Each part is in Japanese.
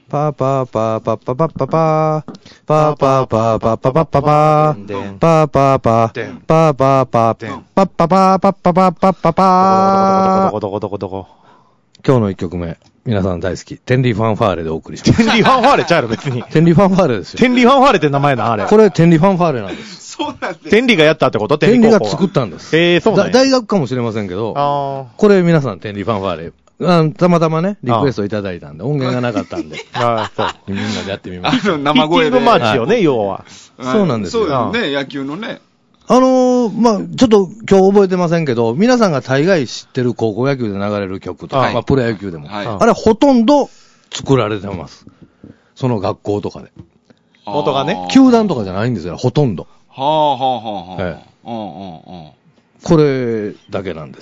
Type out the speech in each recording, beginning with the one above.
パーパーパーパッパパッパパーパーパーパーパッパパッパパーパーパーパーパーパーパーパッパパーパッパパッパッパパー。 どこ今日の一曲目、皆さん大好き、テンリーファンファーレでお送りします。 テンリーファンファーレちゃうやろ、別に。 テンリーファンファーレですよ。 テンリーファンファーレって名前な、あれ。 これテンリーファンファーレなんです。 そうなんです。 テンリーがやったってこと？ テンリーが作ったんです。 そうなんや。 大学かもしれませんけど、これ皆さんテンリーファンファーレ。たまたまね、リクエストいただいたんで、音源がなかったんで。 そう。 みんなでやってみました。 生声で。 ピッチングマーチよね、要は。 そうなんですよ。 そうですね、野球のね。 まあ、ちょっと今日覚えてませんけど、皆さんが大概知ってる高校野球で流れる曲とか、まあ、プロ野球でも、あれほとんど作られてます。その学校とかで。 元がね。 球団とかじゃないんですよ、ほとんど。これだけなんです。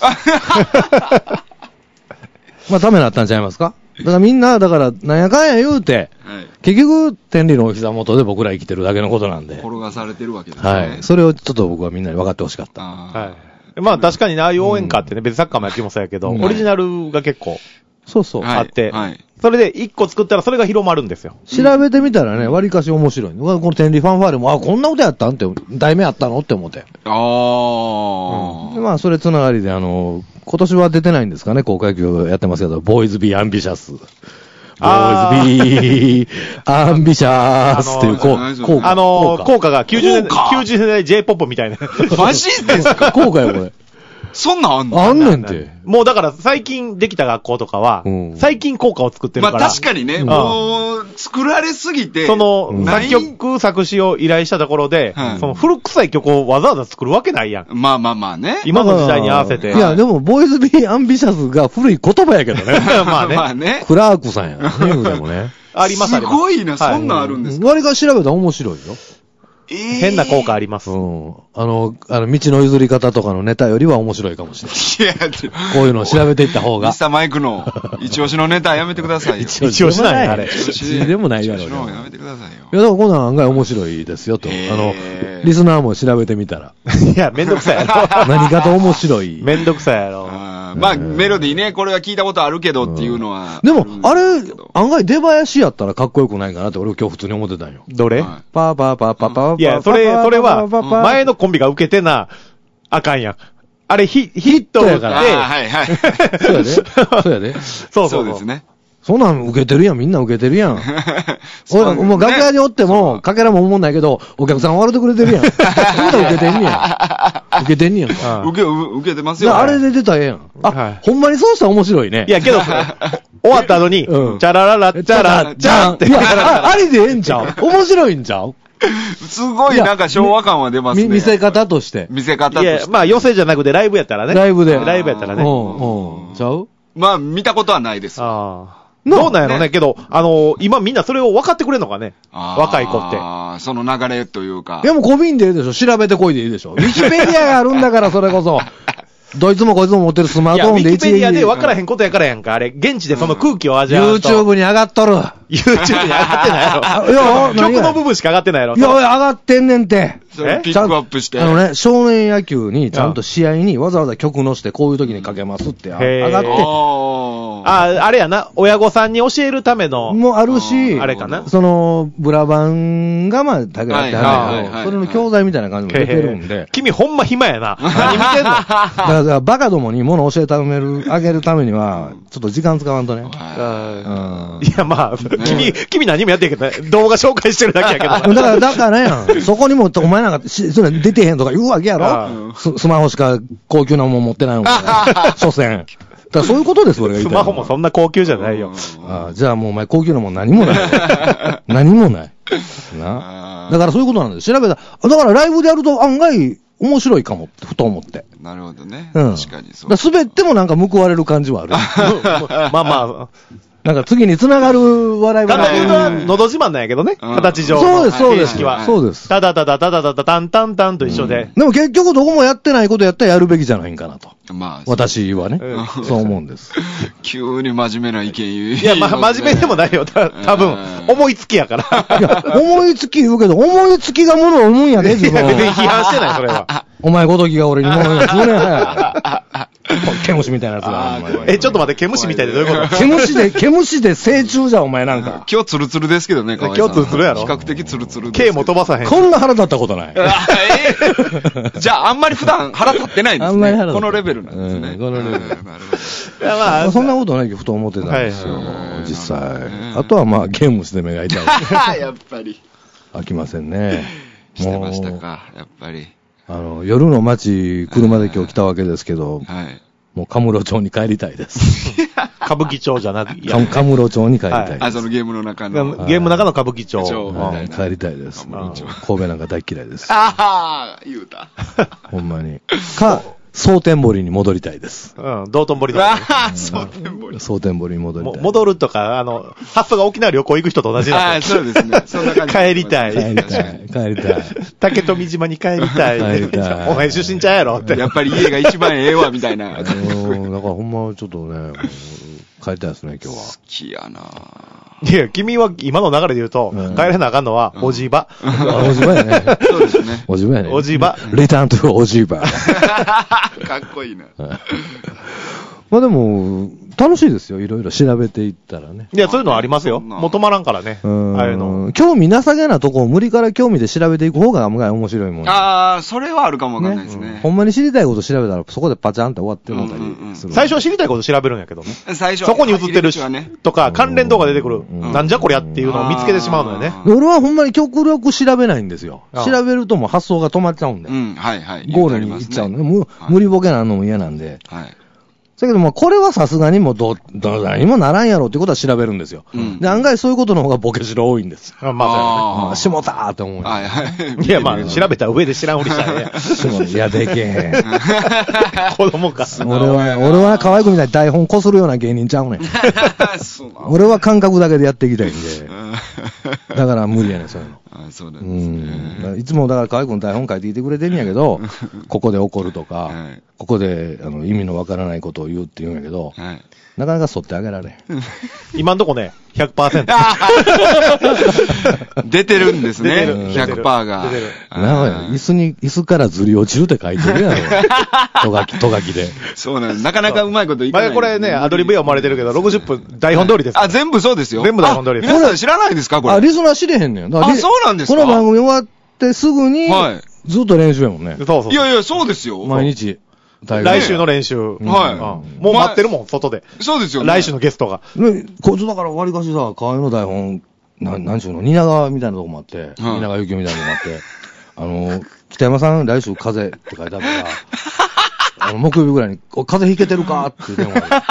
まあ、ためになったんちゃいますか？だからみんな、なんやかんや言うて、結局、天理のお膝元で僕ら生きてるだけのことなんで。 転がされてるわけですね。 はい。それをちょっと僕はみんなに分かってほしかった。 はい。まあ確かにああいう応援歌ってね、別にサッカーも野球もそうやけど、オリジナルが結構、あって、それで一個作ったらそれが広まるんですよ。 調べてみたらね、割かし面白い。この天理ファンファーレも、こんな歌やったんって、題名あったのって思って。まあ、それつながりで、今年は出てないんですかね、高校野球やってますけど、ボーイズビーアンビシャス。ボーイズビーアンビシャスっていう効果が90年代 J-POP みたいな。 マジですか？ 効果よ、これ。 そんなんあんの？ あんねんて。 もうだから最近できた学校とかは、最近校歌を作ってるから。 まあ確かにね、もう作られすぎて。 その、作曲作詞を依頼したところで、その古臭い曲をわざわざ作るわけないやん。 まあね。 今の時代に合わせて。 いや、でも、ボーイズビーアンビシャスが古い言葉やけどね。 まあね。 クラークさんやね。でもね。 あります。 すごいな、そんなんあるんですか？ 割が調べたら面白いよ。 変な効果あります。 道の譲り方とかのネタよりは面白いかもしれない。 いや、 こういうのを調べていった方が。 ミスターマイクの一押しのネタやめてくださいよ。 一押しないあれ。一押しでもないやろ。 やめてくださいよ。 いや、だからこんなん案外面白いですよと。リスナーも調べてみたら。 いや、めんどくさいやろ。 何かと面白い。 めんどくさいやろ。 まあ、メロディーね、これは聞いたことあるけどっていうのは。 でも、あれ、案外出囃子やったらかっこよくないかなって俺今日普通に思ってたんよ。 どれ？ パーパーパーパーパー。 いや、それは、前のコンビが受けてな、あかんやん。あれ、ヒットやから。 はいはい。 そうやで。 そうですね。 そんなん受けてるやん、みんな受けてるやん。もう楽屋におっても、かけらも思んないけど、お客さん笑ってくれてるやん。みんな受けてんねや。受けてんねやんか。 受けてますよ。 あれで出たらええやん。ほんまにそうしたら面白いね。 いや、けど、終わった後に、チャラララ、チャラ、チャンって。 いや、ありでええんちゃう？面白いんちゃう？ すごいなんか昭和感は出ますね。 見せ方として。 見せ方として。 いや、まあ寄せじゃなくてライブやったらね。 ライブで。 ライブやったらね。 ちゃう？ まあ見たことはないです。 どうなんやろね。けど、今みんなそれを分かってくれんのかね。若い子って。 その流れというか。 でもコビンでいいでしょ。調べてこいでいいでしょ。ウィキペディアがあるんだから、それこそ。どいつもこいつも持ってるスマートフォンでウィキペディアで分からへんことやからやんか。あれ、現地でその空気を味わうと。 YouTube に上がっとる。 YouTube に上がってないやろ。曲の部分しか上がってないやろ。 いや、上がってんねんて。 ピックアップして。 少年野球にちゃんと試合にわざわざ曲のしてこういう時にかけますって上がって。 あれやな、親御さんに教えるための。 もあるし、 あれかな。 ブラバンがまあ、だけやってはるけど、それの教材みたいな感じも出てるんで。 君ほんま暇やな。何見てんの？だからバカどもに物教えてあげるためには、ちょっと時間使わんとね。 いや、まあ、君何もやってんけど、動画紹介してるだけやけど。 だからやん。そこにも、お前なんか、それ出てへんとか言うわけやろ？スマホしか高級なもん持ってないのか。所詮。だからそういうことです、俺が言いたい。 スマホもそんな高級じゃないよ。 じゃあもうお前高級なもん何もない。何もない。な。だからそういうことなんです。調べた。だからライブでやると案外面白いかもって、ふと思って。 なるほどね。確かにそう。 滑ってもなんか報われる感じはある。 まあまあ。 なんか次に繋がる笑い話。 形はのど自慢なんやけどね。形上。 そうです、そうです。 は。 そうです。 ただタンタンタンと一緒で。 でも結局どこもやってないことやったらやるべきじゃないんかなと。 まあ。 私はね。そう思うんです。 急に真面目な意見言う。 いや、真面目でもないよ。多分、思いつきやから。 いや、思いつき言うけど、思いつきがものを生むんやで、自分。 別に批判してない、それは。 お前ごときが俺にものを言うね。 毛虫みたいなやつが。 ちょっと待って、毛虫みたいでどういうこと？ 毛虫で成虫じゃん、お前なんか。 今日ツルツルですけどね、 今日ツルツルやろ？ 比較的ツルツル。 毛も飛ばさへん。 こんな腹立ったことない。 じゃあ、あんまり普段腹立ってないんですね。あんまり腹立ってない。このレベルなんですね。 このレベル。なるほど。いや、まあ、そんなことないけど、ふと思ってたんですよ、実際。あとはまあ、毛虫で目が痛い。 やっぱり。 飽きませんね。 してましたか、やっぱり。 夜の街、車で今日来たわけですけど、もうカムロ町に帰りたいです。 歌舞伎町じゃなくて、 カムロ町に帰りたいです。 そのゲームの中の。 ゲームの中の歌舞伎町。 帰りたいです。神戸なんか大嫌いです。 言うた。 ほんまに。蒼天堀に戻りたいです。 道頓堀とか。 蒼天堀に戻りたい。 戻るとか、発想が沖縄旅行行く人と同じだ。 そうですね。そんな感じ。 帰りたい。 帰りたい。 竹富島に帰りたい。お前出身ちゃうやろって。 やっぱり家が一番ええわ、みたいな。 だからほんまちょっとね、帰りたいですね、今日は。 好きやな。 いや、君は今の流れで言うと、帰れなあかんのは、おじば。 おじばやね。 そうですね。 おじばやね。 おじば。 リターントゥおじば。 かっこいいな。 まあでも、楽しいですよ。いろいろ調べていったらね。 いや、そういうのありますよ。もう止まらんからね。ああいうの。 興味なさげなとこを無理から興味で調べていく方が案外面白いもん。 それはあるかもわかんないですね。 ほんまに知りたいこと調べたら、そこでパチャンって終わってもったりする。 最初は知りたいこと調べるんやけどね。 最初そこに映ってるとか、関連動画出てくる。なんじゃこりゃっていうのを見つけてしまうのよね。 俺はほんまに極力調べないんですよ。調べるともう発想が止まっちゃうんで。ゴールに行っちゃうんで。無理ボケなのも嫌なんで。だけども、これはさすがにもう何もならんやろってことは調べるんですよ。で、案外そういうことの方がボケしろ多いんです。しもたーって思う。 いや、まあ、調べた上で知らんふりしたらね。 いや、でけへん。 子供か。 俺は可愛くみたいに台本こするような芸人ちゃうねん。俺は感覚だけでやっていきたいんで。だから無理やねん、そういうの。 そうなんですね。 いつもだから可愛くの台本書いてきてくれてんやけど、ここで怒るとか、ここで意味のわからないことを言うって言うんやけど、なかなか沿ってあげられん。 今んとこね、100%。 出てるんですね。100% が。 出てる。椅子からずり落ちるって書いてるやろ。とがきで。 そうなんです。なかなかうまいこといかない。 これね、アドリブや思われてるけど、60分台本通りです。 全部そうですよ。 全部台本通りです。 皆さん知らないですかこれ。 リスナー知れへんねん。 そうなんですか。 この番組終わってすぐに、ずっと練習やもんね。 そう。 いや、そうですよ。 毎日。 来週の練習。もう待ってるもん、外で。 そうですよ。 来週のゲストが。 こいつだから割かしさ、河合の台本、なんちゅうの、蜷川みたいなとこもあって、蜷川幸雄みたいなとこもあって、北山さん来週風邪って書いてあるから、木曜日ぐらいに、風邪ひけてるかって電話が。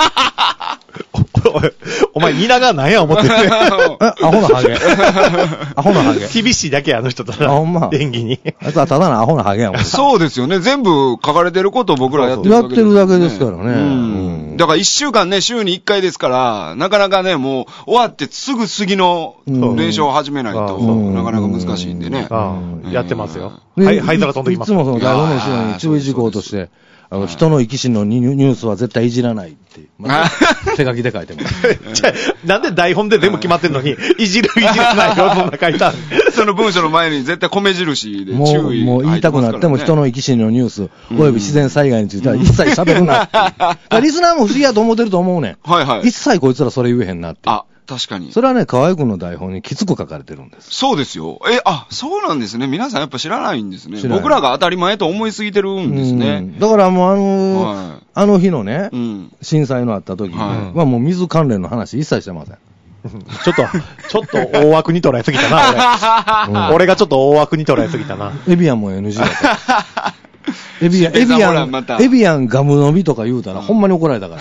お前、蜷川なんや思ってる。 アホなハゲ。アホなハゲ。 厳しいだけや、あの人と。 ほんま。 演技に。 あいつはただのアホなハゲやもん。 そうですよね。全部書かれてることを僕らやってるだけです。やってるだけですからね。 だから1週間ね、週に1回ですから、なかなかね、もう終わってすぐ次の練習を始めないと、なかなか難しいんでね。 やってますよ。はい、灰皿飛んできます。 いつもその台本練習に注意事項として、人の生き死のニュースは絶対いじらないって、手書きで書いてます。 じゃあ、なんで台本で全部決まってんのに、いじらないよ、そんな書いたその文章の前に絶対米印で注意。 もう言いたくなっても人の生き死のニュース、および自然災害については一切喋るなって。リスナーも不思議やと思ってると思うねん。一切こいつらそれ言えへんなって。 確かに。 それはね、河合くんの台本にきつく書かれてるんです。 そうですよ。そうなんですね。皆さんやっぱ知らないんですね。僕らが当たり前と思いすぎてるんですね。 だからもうあの日のね、震災のあった時に、もう水関連の話一切してません。 ちょっと大枠に捉えすぎたな、俺がちょっと大枠に捉えすぎたな。 エビアンも NG だった。エビアンガム飲みとか言うたら、ほんまに怒られたから。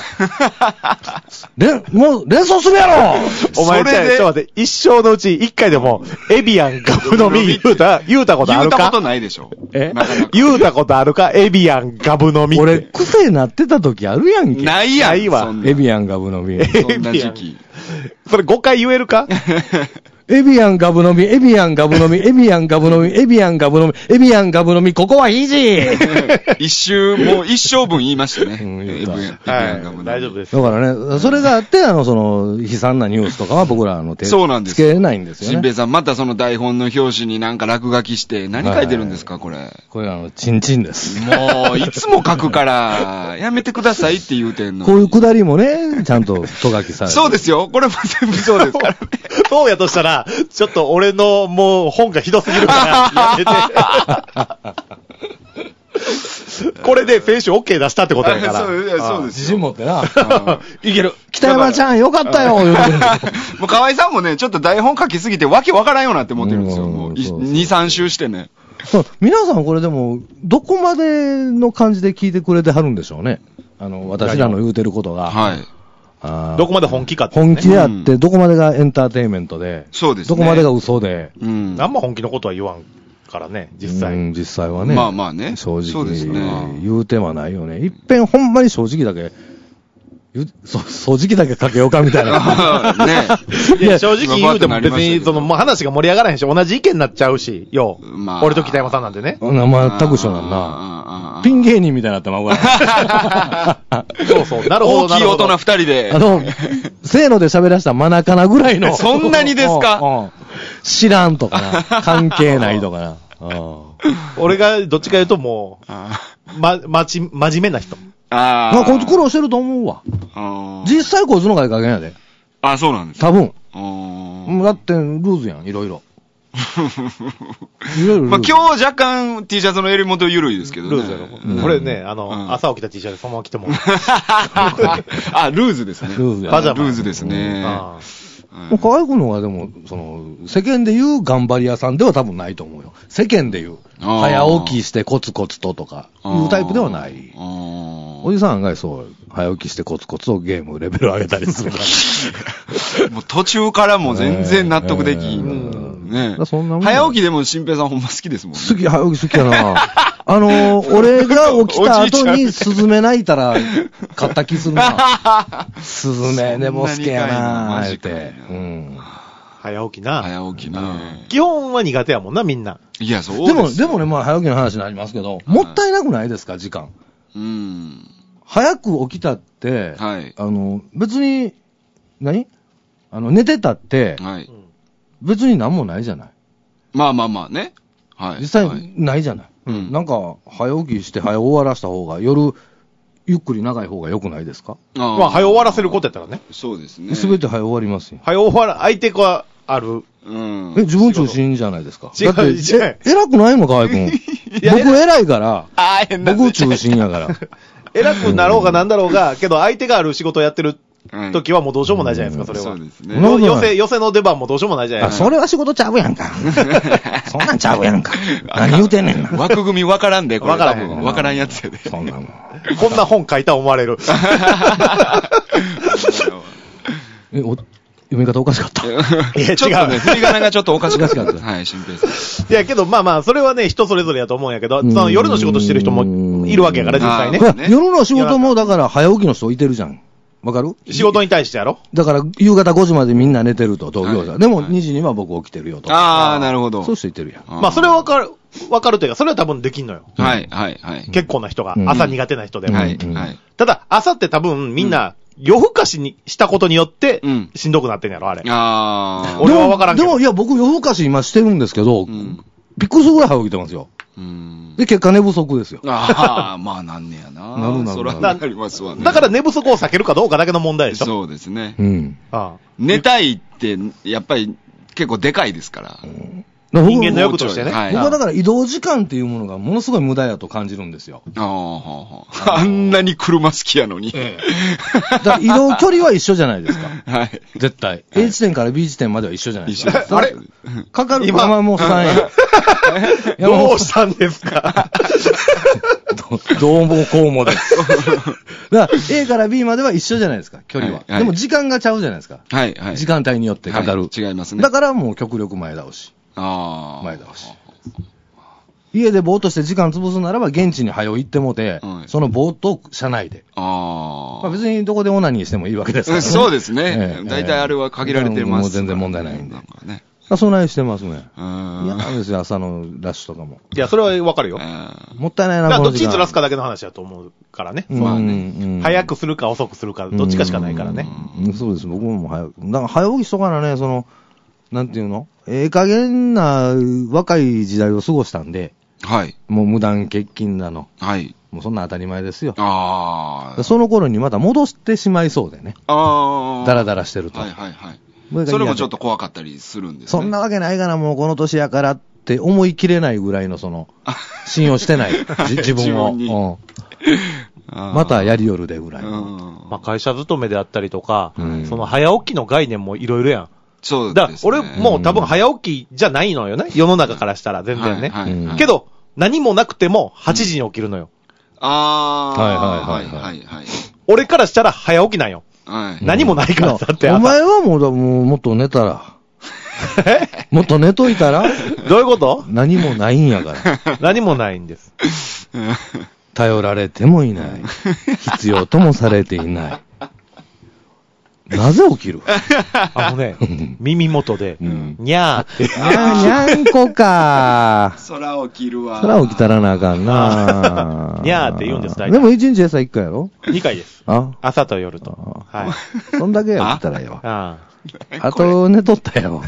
もう、連想するやろお前、ちょっと待って、一生のうち一回でも、エビアンガム飲み言うたことあるか？ 言うたことないでしょ。 言うたことあるか？エビアンガム飲み。 俺、癖なってた時あるやんけ。 ないやん。 わ。 エビアンガム飲み。 そんな時期。 それ5回言えるか？ エビアンガブ飲み、エビアンガブ飲み、エビアンガブ飲み、エビアンガブ飲み、エビアンガブ飲み、ここはイージー一周、もう一生分言いましたね。エビアンガブ飲み。大丈夫です。 だからね、それがあって、その、悲惨なニュースとかは僕らそうなんです。 つけないんですよね。 新平さん、またその台本の表紙になんか落書きして、何書いてるんですか、これ。 これチンチンです。 もう、いつも書くから、やめてくださいって言うてんの。 こういうくだりもね、ちゃんとと書きされる。 そうですよ。これも全部そうですからね。 そうやとしたら、ちょっと俺のもう本がひどすぎるから、やめて。これで選手 OK 出したってことやから。 そうです。 自信持ってな。いける。北山ちゃんよかったよ。もう河合さんもね、ちょっと台本書きすぎてわけわからんようなって思ってるんですよ。もう2、3週してね。 皆さんこれでも、どこまでの感じで聞いてくれてはるんでしょうね。私らの言うてることが。 はい。 どこまで本気かって、 ね。本気であって、どこまでがエンターテインメントで。 そうですね。 どこまでが嘘で。 あんま本気のことは言わんからね、実際。 実際はね。 まあまあね。 正直。 そうですね。 言うてはないよね。いっぺんほんまに正直だけ。掃除機だけかけようかみたいな。 ね。 いや、正直言うても別に、もう話が盛り上がらへんし、同じ意見になっちゃうし、俺と北山さんなんでね。 全く一緒なんな。ピン芸人みたいになってまうから。 そう、なるほど。 大きい大人2人で。 せーので喋らしたマナカナぐらいの。 そんなにですか知らんとかな。関係ないとかな。 俺がどっちか言うともう、真面目な人。 こいつ苦労してると思うわ。実際こいつのがいい加減やで。 そうなんです。 多分。だって、ルーズやん、いろいろ。 まあ今日若干 T シャツの襟元緩いですけどね。 ルーズやろ。これね、朝起きた T シャツそのまま着ても。 ルーズですね。 ルーズや。 パジャマ。ルーズですね。 河合君の方がでも、世間で言う頑張り屋さんでは多分ないと思うよ。世間で言う。早起きしてコツコツととか、いうタイプではない。おじさん案外そう、早起きしてコツコツとゲームレベル上げたりするから。 もう途中からも全然納得できん。ね。早起きでも新平さんほんま好きですもんね。 好き、早起き好きやな。俺が起きた後にスズメ鳴いたら、買った気するな。スズメでも好きやな、言うて。 早起きな。 早起きね。 基本は苦手やもんな、みんな。 いや、そうです。 でもね、まあ早起きの話になりますけど、もったいなくないですか、時間。早く起きたって、別に、寝てたって、別に何もないじゃない。 まあね。 実際ないじゃない。なんか、早起きして早終わらした方が、夜、ゆっくり長い方が良くないですか？ まあ、早終わらせることやったらね。 そうですね。 すべて早終わりますよ。 早終わら、相手がある。 自分中心じゃないですか。 違う。 偉くないの河合君。僕偉いから、僕中心やから。 偉くなろうがなんだろうが、けど相手がある仕事をやってる時はもうどうしようもないじゃないですか、それは。そうですね。寄せの出番もどうしようもないじゃないですか。 それは仕事ちゃうやんか。そんなんちゃうやんか。何言うてんねんな。 枠組みわからんで、これ多分。わからんやつやで。 そんなもん。 こんな本書いた思われる。 読み方おかしかった。 いや、 ちょっとね、振り仮名がちょっとおかしかった。 はい、 新平さん。いや、けど、まあ、それはね、人それぞれやと思うんやけど、夜の仕事してる人もいるわけやから、実際ね。 夜の仕事も、だから、早起きの人いてるじゃん。わかる？ 仕事に対してやろ？ だから、夕方5時までみんな寝てると、同業者。でも、2時には僕起きてるよと。 なるほど。 そうして言ってるやん。まあ、それはわかるというか、それは多分できんのよ。 はい。 結構な人が、朝苦手な人でも。 はい。 ただ、朝って多分みんな、夜更かしにしたことによって、しんどくなってんやろ、あれ。俺はわからんけど。 でも、いや、僕夜更かし今してるんですけど、びっくりするぐらい早起きてますよ。で、結果寝不足ですよ。 まあなんねやな。 なる。 それはなりますわね。 だから寝不足を避けるかどうかだけの問題でしょ。 そうですね。 寝たいって、やっぱり結構でかいですから。 人間の欲としてね。 僕はだから移動時間っていうものがものすごい無駄やと感じるんですよ。 あんなに車好きやのに。 だから移動距離は一緒じゃないですか。 はい。 絶対。A 地点から B 地点までは一緒じゃないですか。 あれかかる山本さんや。 どうしたんですかどうもこうもです。だから A から B までは一緒じゃないですか、距離は。でも時間がちゃうじゃないですか。時間帯によってかかる。 違いますね。 だからもう極力前倒し。前倒し。家でぼーっとして時間潰すならば現地に早行ってもて、そのぼーっと車内で。まあ別にどこでオナニーしてもいいわけですからね。 そうですね。大体あれは限られてます。 もう全然問題ないんで。 備えしてますね。嫌なんですよ、朝のラッシュとかも。 いや、それはわかるよ。 もったいないな、 どっちにずらすかだけの話だと思うからね。まあね。早くするか遅くするか、どっちかしかないからね。 そうです、僕も早く。だから早起きしとかなね、なんていうの？加減な若い時代を過ごしたんで、 はい。 もう無断欠勤なの。 はい。 もうそんな当たり前ですよ。 ああ。 その頃にまた戻してしまいそうでね。 ああ。 ダラダラしてると。 はいはいはい。それもちょっと怖かったりするんですね。 そんなわけないかな、もうこの年やからって思い切れないぐらいの信用してない。自分を。またやりよるでぐらいの。 まあ会社勤めであったりとか、その早起きの概念もいろいろやん。 そうですね。 だから俺もう多分早起きじゃないのよね。世の中からしたら全然ね。けど、何もなくても8時に起きるのよ。 ああ。はいはいはい。 俺からしたら早起きなんよ。何もないからだって。 お前はもっと寝たら。もっと寝といたらどういうこと？ 何もないんやから。 何もないんです。 頼られてもいない。必要ともされていない。なぜ起きる？ 耳元で、にゃーって。 にゃんこかー。空起きるわ。 空起きたらなあかんなにゃーって言うんです、大体。 でも1日朝1回やろ？ 2 回です。朝と夜と。はい。 そんだけやったらよ。あと寝とったよ。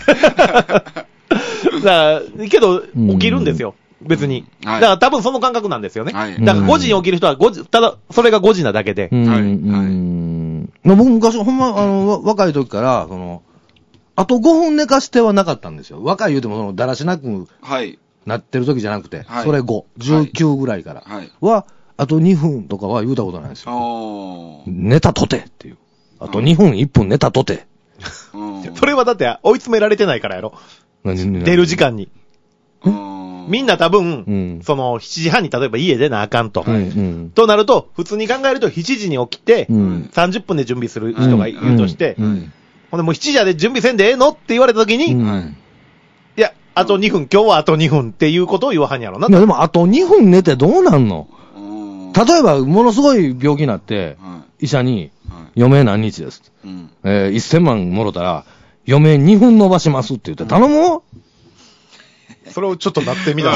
けど、起きるんですよ。別に。だから多分その感覚なんですよね。だから5時に起きる人は5時、ただ、それが5時なだけで。僕昔、ほんま、若い時から、あと5分寝かしてはなかったんですよ。若い言うても、だらしなくなってる時じゃなくて、それ5、19ぐらいからは、あと2分とかは言うたことないですよ。寝たとてっていう。あと2分、1分寝たとて。 それはだって追い詰められてないからやろ。出る時間に。みんな多分、7時半に例えば家出なあかんと。となると、普通に考えると7時に起きて、30分で準備する人がいるとして、ほんでもう7時で準備せんでええのって言われたときに、いや、あと2分、今日はあと2分っていうことを言わはんやろな。 でもあと2分寝てどうなんの？例えば、ものすごい病気になって、医者に、余命何日です。1000万もろたら、余命2分伸ばしますって言って、頼む？ それをちょっとなってみたら。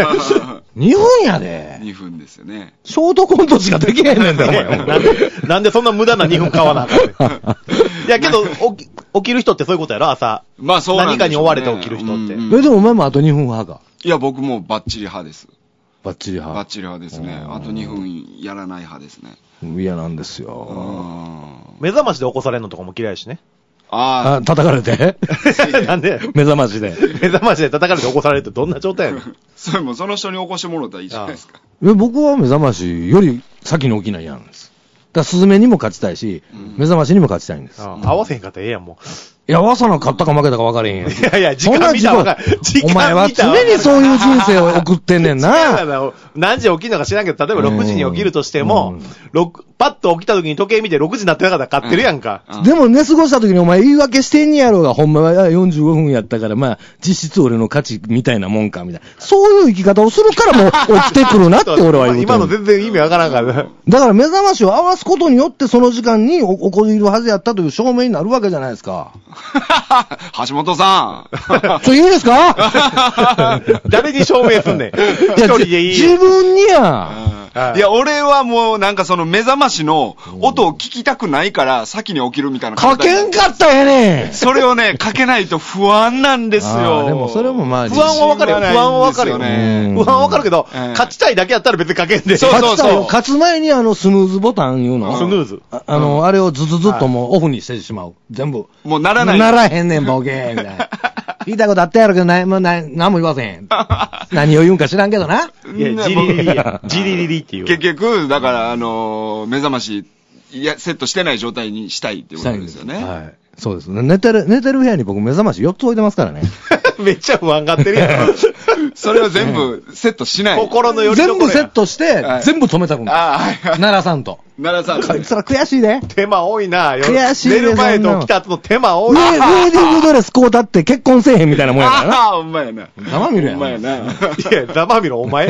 2分やで。 2分ですよね。 ショートコントしかできへんねんだよ、お前。 なんでそんな無駄な2分買わなあかんねん。いや、けど、起きる人ってそういうことやろ、朝。 まあそうなんですよね。 何かに追われて起きる人って。 でもお前もあと2分派か。 いや、僕もバッチリ派です。 バッチリ派。 バッチリ派ですね。あと2分やらない派ですね。 嫌なんですよ。 目覚ましで起こされるのとかも嫌いしね。 叩かれてなんで目覚ましで。 目覚ましで叩かれて起こされるってどんな状態やねん。 それもその人に起こしてもらったらいいじゃないですか。 僕は目覚ましより先に起きないやんです。だからスズメにも勝ちたいし、目覚ましにも勝ちたいんです。 合わせへんかったらええやん、もう。 いや、朝の勝ったか負けたか分かれへんやん。 いやいや、時間見たら分かる。 お前は常にそういう人生を送ってんねんな。 何時起きるのか知らんけど、例えば6時に起きるとしても、パッと起きた時に時計見て6時になってなかったら勝ってるやんか。 でも寝過ごした時にお前言い訳してんやろうが、ほんまは45分やったから、まあ、実質俺の勝ちみたいなもんか、みたいな。そういう生き方をするからもう起きてくるなって俺は言う。 今の全然意味わからんから。 だから目覚ましを合わすことによってその時間に起こるはずやったという証明になるわけじゃないですか。 橋本さん。いいですか？ 誰に証明すんねん。一人でいい。 自分にや。 いや、俺はもうなんかその目覚ましの音を聞きたくないから先に起きるみたいな。 かけんかったやねん。 それをね、かけないと不安なんですよ。 でもそれもまあ、 不安はわかるよ。不安はわかるよね。不安はわかるけど、勝ちたいだけやったら別にかけんで。 そうそうそう。 勝つ前にスヌーズボタンいうの。 スヌーズ。 あれをずっともうオフにしてしまう。全部。 もうならない。 ならへんねん、ボケー、みたいな。言いたいことあったやろけど、何も言わせん。何を言うんか知らんけどな。 いや、ジリリリや。ジリリリっていう。 結局、だから、目覚まし、セットしてない状態にしたいってことですよね。 はい。そうですね。寝てる部屋に僕目覚まし4つ置いてますからね。 めっちゃ不安がってるやん。 それを全部セットしない。 心のよりどころ全部セットして、全部止めたくんだ。奈良さんと。 奈良さん。 こいつら悔しいで。 手間多いな。 悔しいで。 寝る前と起きた後の手間多い。 ウェディングドレスこうたって結婚せえへんみたいなもんやからな。 ほんまやな。 ざまみろやん。 ほんまやな。 いや、ざまみろお前。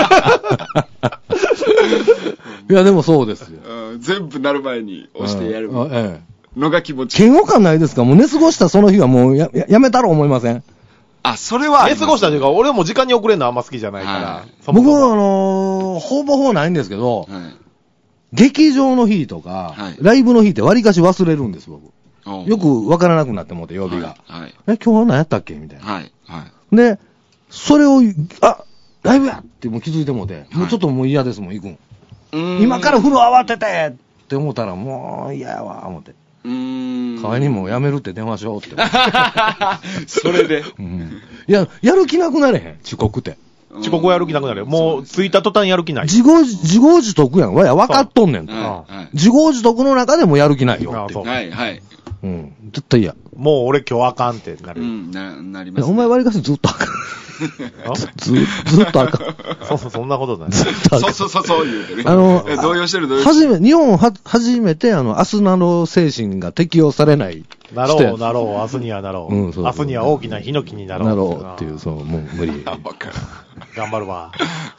いや、でもそうですよ。 全部なる前に押してやるのが気持ちいい。 嫌悪感ないですか？もう寝過ごしたその日はもうやめたろ思いません？ あ、それは。 寝過ごしたというか、俺も時間に遅れるのあんま好きじゃないから。 僕はほぼないんですけど、劇場の日とか、ライブの日って割かし忘れるんです、僕。よくわからなくなってもって曜日が。今日何やったっけみたいな。で、それを、ライブやってもう気づいてもて、もうちょっともう嫌ですもん、行くん。今から風呂慌ててって思ったら、もう嫌やわ、思って。代わりにもうやめるって電話しようって。 それで。 いや、やる気なくなれへん、遅刻って。 遅刻はやる気なくなるよ。もう、着いた途端やる気ない。 自業自得やん。わや、分かっとんねん。自業自得の中でもやる気ないよって。 はいはい。 絶対嫌。 もう俺今日あかんってなる。 なります。 お前割かしずっとあかん。ずっとあかん。 そんなことない。 そう言うてね。動揺してる。 日本初めてアスナの精神が適用されない。 なろう、明日にはなろう。明日には大きなヒノキになろう。 なろうっていう、もう無理。 頑張るわ。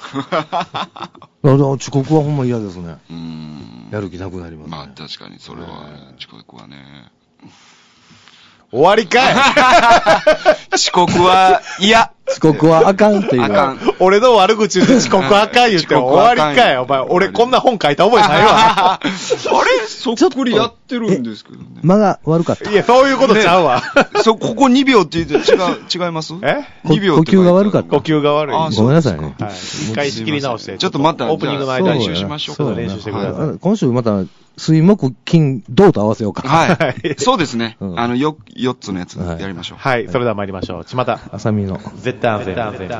遅刻はほんま嫌ですね。やる気なくなります。 まあ確かに、それは、遅刻はね。 終わりかい遅刻は嫌。 遅刻はあかんっていう。 あかん。 俺の悪口言って遅刻あかん言って終わりかい。お前、俺こんな本書いた覚えないわ。 あれそっくりやってるんですけどね。 間が悪かった。 いや、そういうことちゃうわ。 ここ2秒って言って違います？ 2秒って。呼吸が悪かった。 呼吸が悪い。 ごめんなさいね。 一回仕切り直して。 ちょっとまた、 オープニングの間練習しましょう。 練習してください。 今週また、水木金、銅と合わせようか。 はい。そうですね。4つのやつやりましょう。 はい。それでは参りましょう。ちまた。 あさみの。 絶対安全。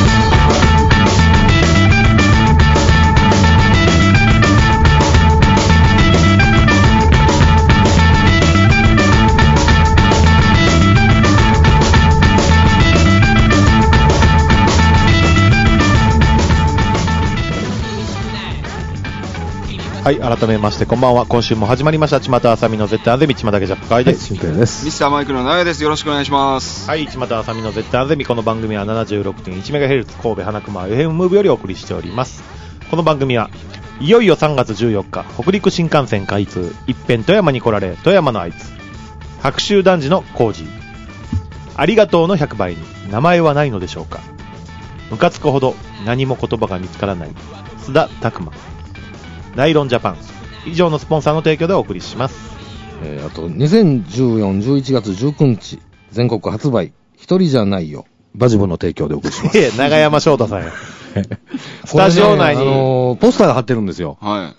はい、改めましてこんばんは。今週も始まりましたちまたあさみの絶対安全道だけじゃ深いです。 新平です。 ミスターマイクの長谷です。よろしくお願いします。 はい、ちまたあさみの絶対安全道。この番組は 76.1MHz 神戸花熊 FM ムーブよりお送りしております。この番組はいよいよ3月14日北陸新幹線開通、一遍富山に来られ富山のあいつ、白州男児の工事、ありがとうの100倍に名前はないのでしょうか。ムカつくほど何も言葉が見つからない須田拓磨、ナイロンジャパン以上のスポンサーの提供でお送りします。 あと2014、11月19日全国発売、一人じゃないよバジボの提供でお送りします。 長山翔太さんや。スタジオ内に、 ポスターが貼ってるんですよ。 はい。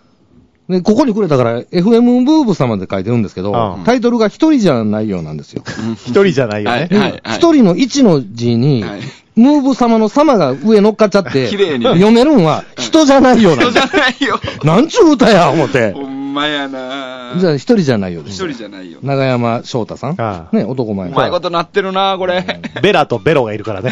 で、ここにくれたから、FM ブーブ様で書いてるんですけど、タイトルが一人じゃないよなんですよ。 一人じゃないよね。 一人の一の字に、ムーブ様の様が上乗っかっちゃって、読めるんは人じゃないよなんです。 人じゃないよ。 なんちゅう歌や、思って。 ほんまやなじゃあ一人じゃないよです。 一人じゃないよ。 長山翔太さん。ね、男前。 うまいことなってるなこれ。 ベラとベロがいるからね。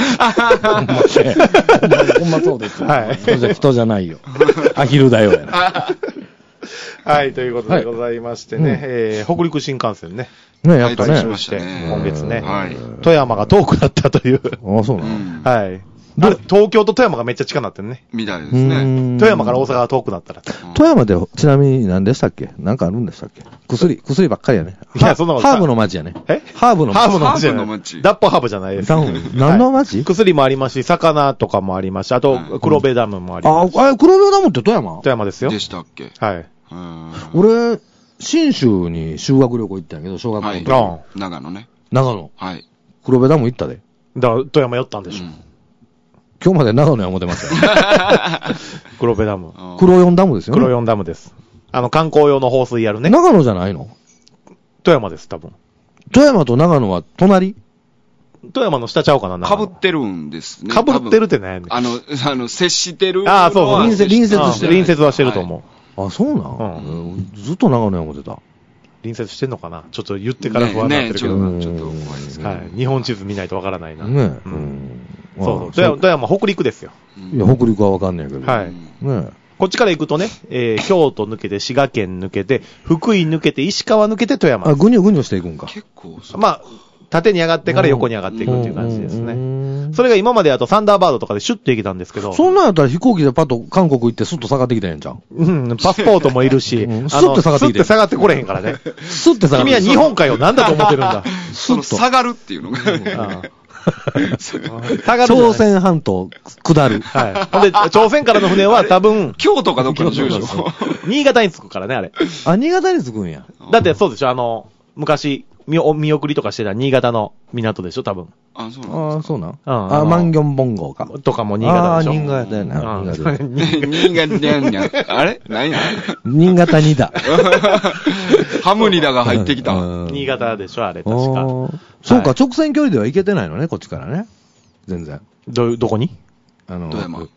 ほんまそうです。はい。人じゃないよ。アヒルだよ。 はい、ということでございましてね、北陸新幹線ね。 ね、やっとね。 今月ね。富山が遠くなったという。 ああ、そうなの。 はい。東京と富山がめっちゃ近くなってるね。 みたいですね。 富山から大阪が遠くなったら。 富山で、ちなみに何でしたっけ？なんかあるんでしたっけ？薬ばっかりやね。 いや、そんなこと。 ハーブの町やね。ハーブの町じゃない。ダッポハーブじゃないです。 何の町？ 薬もありますし、魚とかもありますし、あと、黒部ダムもあります。 あ、黒部ダムって富山？ 富山ですよ。 でしたっけ？ はい。 俺、信州に修学旅行行ったんやけど、小学校の時。 長野ね。 長野。 はい。 黒部ダム行ったで。 だから、富山寄ったんでしょ。 今日まで長野や思ってました。 黒部ダム。 黒四ダムですよね。 黒四ダムです。観光用の放水やるね。 長野じゃないの？ 富山です、多分。 富山と長野は隣？ 富山の下ちゃうかな。 被ってるんですね。 被ってるってね。 接してる。 ああ、そうそう。 隣接してる。 隣接はしてると思う。あ、そうなん？ずっと長野や思ってた。 隣接してんのかな？ちょっと言ってから不安になってるけど。 ちょっと怖いですね。 はい。日本地図見ないとわからないな。 ね。 そう。富山北陸ですよ。 いや、北陸はわかんないけど。 はい。ね。こっちから行くとね、京都抜けて、滋賀県抜けて、福井抜けて、石川抜けて、富山。 ぐにょぐにょしていくんか。 結構。 まあ、縦に上がってから横に上がっていくっていう感じですね。 それが今まであとサンダーバードとかでシュッと行けたんですけど。 そんなんやったら飛行機でパッと韓国行ってスッと下がってきたんやんじゃん。 うん、パスポートもいるし、 スッと下がってきて。 スッと下がってこれへんからね。 スッと下がってきて。 君は日本海を何だと思ってるんだ。 その下がるっていうのが。 朝鮮半島下る。 はい。ほんで、朝鮮からの船は多分、 京都かどっかの住所。 新潟に着くからね、あれ。 あ、新潟に着くんや。 だってそうでしょ、昔、見送りとかしてた新潟の港でしょ、多分。 あ、そうなん。 あ、そうなん。マンギョンボンゴーか。 とかも新潟でしょ。 新潟やな。 新潟やんや。あれ何や新潟にだ。 ハムニダが入ってきた。 新潟でしょ、あれ、確か。 そうか、直線距離では行けてないのね、こっちからね。全然。 どこに富山。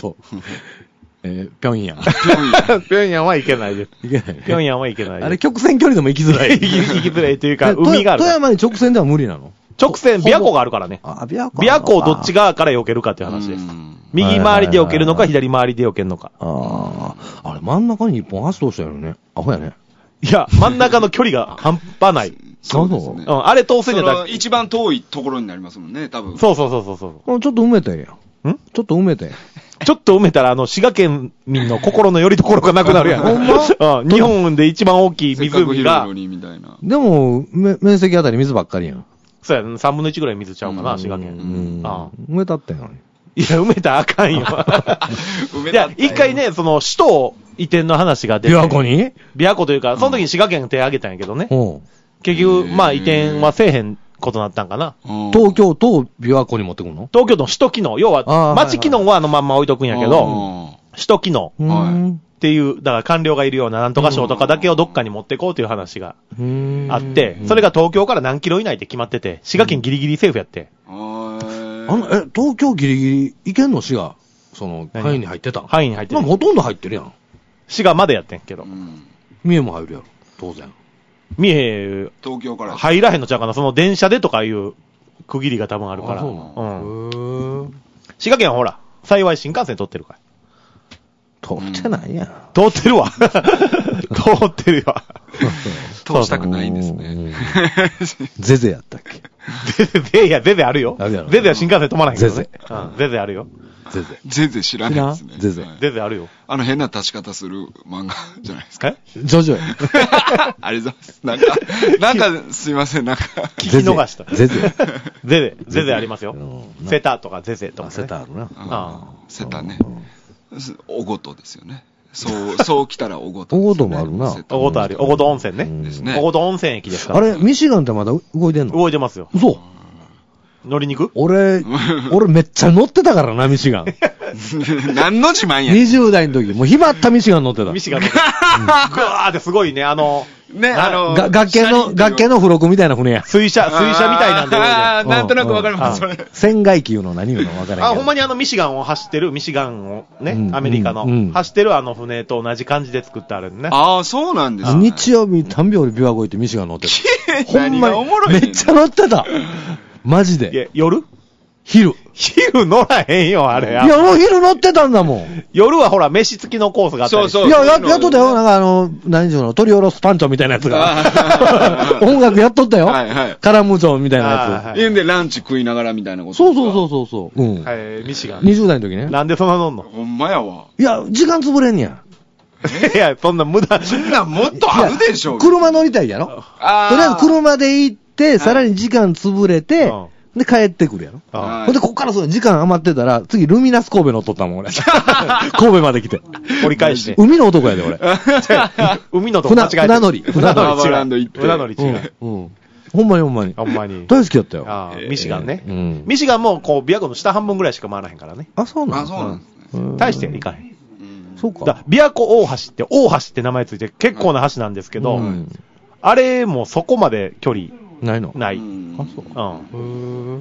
平壌。 平壌は行けないです。 行けない。 平壌は行けないです。 あれ、曲線距離でも行きづらい。 行きづらいというか、海がある。 富山に直線では無理なの？ 直線、琵琶湖があるからね。 琵琶湖をどっち側から避けるかっていう話です。右回りで避けるのか、左回りで避けるのか。 あれ、真ん中に一本足通したよね。アホやね。 いや、真ん中の距離が半端ない。 そうですね。 あれ通せんじゃなくて。 一番遠いところになりますもんね、多分。 そう。 ちょっと埋めたやん。ちょっと埋めたやん。 ちょっと埋めたら、滋賀県民の心の拠り所がなくなるやん。 ほんま日本で一番大きい湖が。 でも、面積あたり水ばっかりやん。 そうや、3分の1ぐらい水ちゃうかな、滋賀県。 埋めたったやん。 いや、埋めたらあかんよ。いや、一回ね、首都移転の話が出て。 琵琶湖に琵琶湖というか、その時に滋賀県手挙げたんやけどね。結局、移転はせえへんことになったんかな。 東京都琵琶湖に持ってくるの？ 東京都の首都機能。要は、町機能はまんま置いとくんやけど、首都機能っていう、だから官僚がいるようななんとか省とかだけをどっかに持ってこうという話があって、それが東京から何キロ以内って決まってて、滋賀県ギリギリセーフやって。 東京ギリギリ行けんの滋賀？範囲に入ってた？ 範囲に入ってる。 ほとんど入ってるやん。 滋賀までやってんけど。 三重も入るやろ、当然。 三重、 東京から入らへんのちゃうかな、その電車でとかいう区切りが多分あるから。滋賀県はほら、幸い新幹線通ってるから。 通ってないやん。 通ってるわ。通ってるわ。 通したくないんですね。 ゼゼやったっけ？ ゼゼあるよ。ゼゼは新幹線止まらへんけどね。ゼゼあるよ。 ゼゼ知らないですね。 ゼゼあるよ。 変な立ち方する漫画じゃないですか。 ジョジョや。 ありがとうございます。なんか、すいません、 聞き逃した。ゼゼありますよ。セタとかゼゼとか。 セタあるな。 セタね。おごとですよね。そう来たらおごと。 おごともあるな。 おごとあるよ。おごと温泉ね。 ですね。 おごと温泉駅ですから。 あれ、ミシガンってまだ動いてんの？ 動いてますよ。 嘘？ 乗りに行く？ 俺めっちゃ乗ってたからな、ミシガン。 何の自慢や。 20代の時、もう暇あったミシガン乗ってた。 ミシガン乗ってた。ぐわーってすごいね、 崖の付録みたいな船や。 水車みたいなんで。 なんとなくわかります、それ。 船外機いうの何言うのわからん。 ほんまにミシガンを走ってる、ミシガンをね、アメリカの、走ってる船と同じ感じで作ってあるね。 ああ、そうなんですね。 日曜日、短秒で琵琶湖行ってミシガン乗ってた。 ほんまに。 めっちゃ乗ってた。マジで。 夜昼乗らへんよ、あれ。いや、もう昼乗ってたんだもん。 夜はほら、飯付きのコースがあったり。 そう。 いや、やっとったよ。何しろの、取り下ろすパンチョみたいなやつが。音楽やっとったよ。カラムーチョみたいなやつ。 で、ランチ食いながらみたいなこと。 そう。 ミシガン。 20代の時ね。 なんでそんな乗んの？ ほんまやわ。 いや、時間潰れんねや。 いや、そんな無駄。 そんなもっとあるでしょ。 車乗りたいやろ？とりあえず車で行って、さらに時間潰れて、で、帰ってくるやろ。ほんで、こっから時間余ってたら、次、ルミナス神戸乗っとったもん、俺。神戸まで来て。 折り返して。 海の男やで、俺。 海のとこ間違えて。 船乗り。 船乗り違う。 ほんまに。大好きやったよ。 ミシガンね。ミシガンも、琵琶湖の下半分ぐらいしか回らへんからね。 あ、そうなんです。大していかへん。 そうか。 琵琶湖大橋って名前ついて結構な橋なんですけど、あれもそこまで距離、 ないの？ ない。 あ、そう。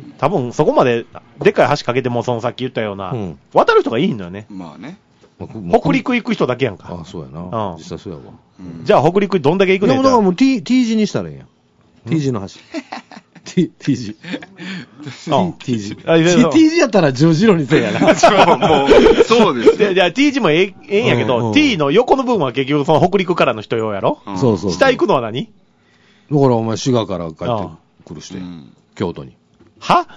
多分そこまででっかい橋かけても、そのさっき言ったような、渡る人がいいのよね。 まあね。 北陸行く人だけやんか。 あ、そうやな。実際そうやわ。 じゃあ北陸どんだけ行くねん。 だからもう T 字にしたらええやん。T 字の橋。T 字。T 字。T 字やったら十字路にせえやな。 もう、そうです。 じゃあ T 字もええんやけど、T の横の部分は結局その北陸からの人用やろ？ そう。 下行くのは何？ だからお前滋賀から帰ってくるして、京都に。 は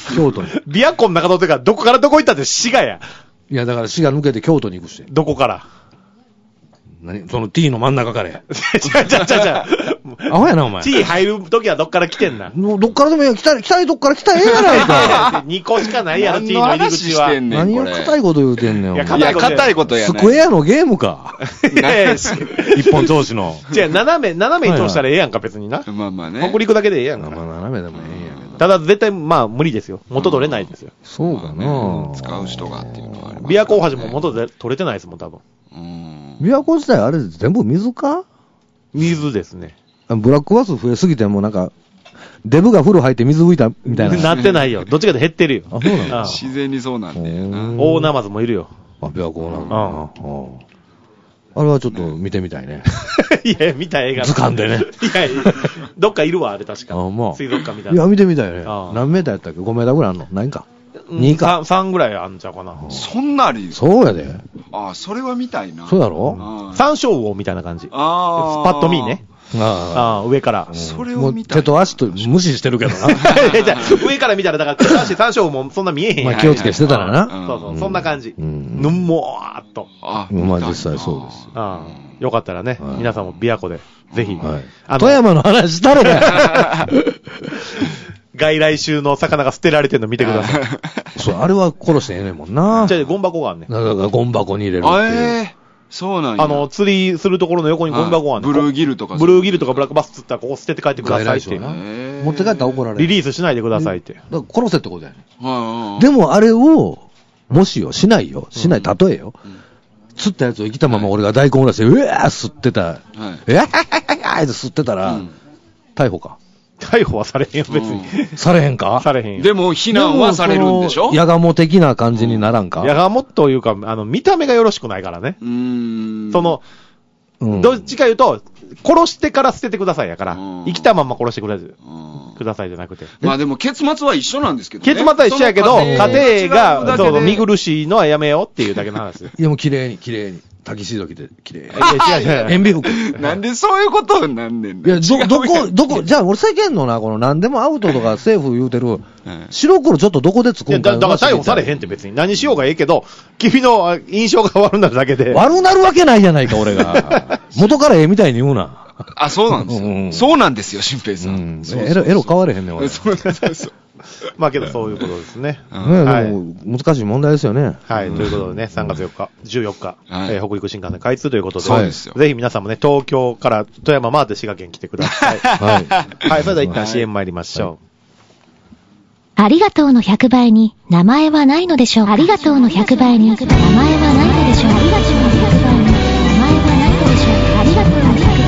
京都に。 琵琶湖の中通ってからどこからどこ行ったって滋賀や。 いや、だから滋賀抜けて京都に行くして。 どこからその T の真ん中からや。アホやな、お前。 T 入るときはどっから来てんな。 もうどっからでもいいや。来たいとこから来たらええやないか。 2個しかないやろ、T の入り口は。 何を硬いこと言うてんねん。 いや、硬いことやね。 スクエアのゲームか。一本調子の。 違う、斜めに通したらええやんか、別にな。 まあまあね。 北陸だけでええやんか。 まあ斜めでもええんやけど。 ただ絶対、まあ無理ですよ。元取れないですよ。 そうかな。 使う人がっていうのはあります。 琵琶湖大橋も元で取れてないですもん、多分。 琵琶湖自体あれ全部水か？ 水ですね。 ブラックバス増えすぎてもなんか、デブが風呂入って水吹いたみたいな。 なってないよ。どっちかで減ってるよ。 あ、そうなんだ。 自然にそうなんだよな。 大ナマズもいるよ。 あ、琵琶湖なんだ。あれはちょっと見てみたいね。 いや、見た映画。 図鑑でね。 いや、どっかいるわ、あれ確か。 まあ。 水族館みたいな。 いや、見てみたいね。何メーターやったっけ ?5 メーターぐらいあんの何か ?2 か。 3ぐらいあんちゃうかな。 そんなありそうやで。 ああ、それは見たいな。 そうやろ山椒魚みたいな感じ。 ああ。パッと見ね。ああ、上から。 それを見たい。 手と足と無視してるけどな。 上から見たら、だから手と足山椒もそんな見えへんやん。 まあ気をつけしてたらな。 そうそう、そんな感じ。ぬんもーっと。 まあ実際そうです。 よかったらね、皆さんも琵琶湖で、ぜひ。 富山の話したろや。 外来種の魚が捨てられてるの見てください。 そう、あれは殺してええねんもんな。 じゃあ、ゴン箱があんねん。 だからゴン箱に入れるっていう。 そうなんや。 釣りするところの横にゴン箱があんねん。 ブルーギルとか。 ブルーギルとかブラックバス釣ったらここ捨てて帰ってくださいっていう。 持って帰ったら怒られる。 リリースしないでくださいって。 だから殺せってことやねん。でもあれを、もしよ、しないよ。しない、例えよ。釣ったやつを生きたまま俺が大根おろして、うわー吸ってた。うわーって吸ってたら、逮捕か。 逮捕はされへんよ、別に。 されへんかされへんよ。 でも、非難はされるんでしょ？ ヤガモ的な感じにならんか？ ヤガモというか、見た目がよろしくないからね。どっちか言うと、殺してから捨ててくださいやから、生きたまま殺してくださいじゃなくて。 まあでも結末は一緒なんですけどね。 結末は一緒やけど、家庭が、そう、見苦しいのはやめようっていうだけの話です。 いやもう綺麗に。タキシード着て、綺麗。 塩ビ服。 なんでそういうことになんねんだ。いや、どこ、じゃあ俺世間のな、この何でもアウトとかセーフ言うてる、白黒ちょっとどこで作るか。 だから逮捕されへんって別に。何しようがええけど、君の印象が悪なるだけで。 悪なるわけないじゃないか、俺が。元からええみたいに言うな。 あ、そうなんですよ。そうなんですよ、新平さん。 エロ変われへんねん、俺。 そう。 まあけどそういうことですね。 はい。難しい問題ですよね。 はい。ということでね、3月14日、北陸新幹線開通ということで、 そうですよ。 ぜひ皆さんもね、東京から富山回って滋賀県来てください。はい。はい。それでは一旦 CM 参りましょう。ありがとうの100倍に名前はないのでしょう。ありがとうの100倍に名前はないのでしょう。ありがとうの100倍に名前はないのでしょう。ありがとうの100倍に。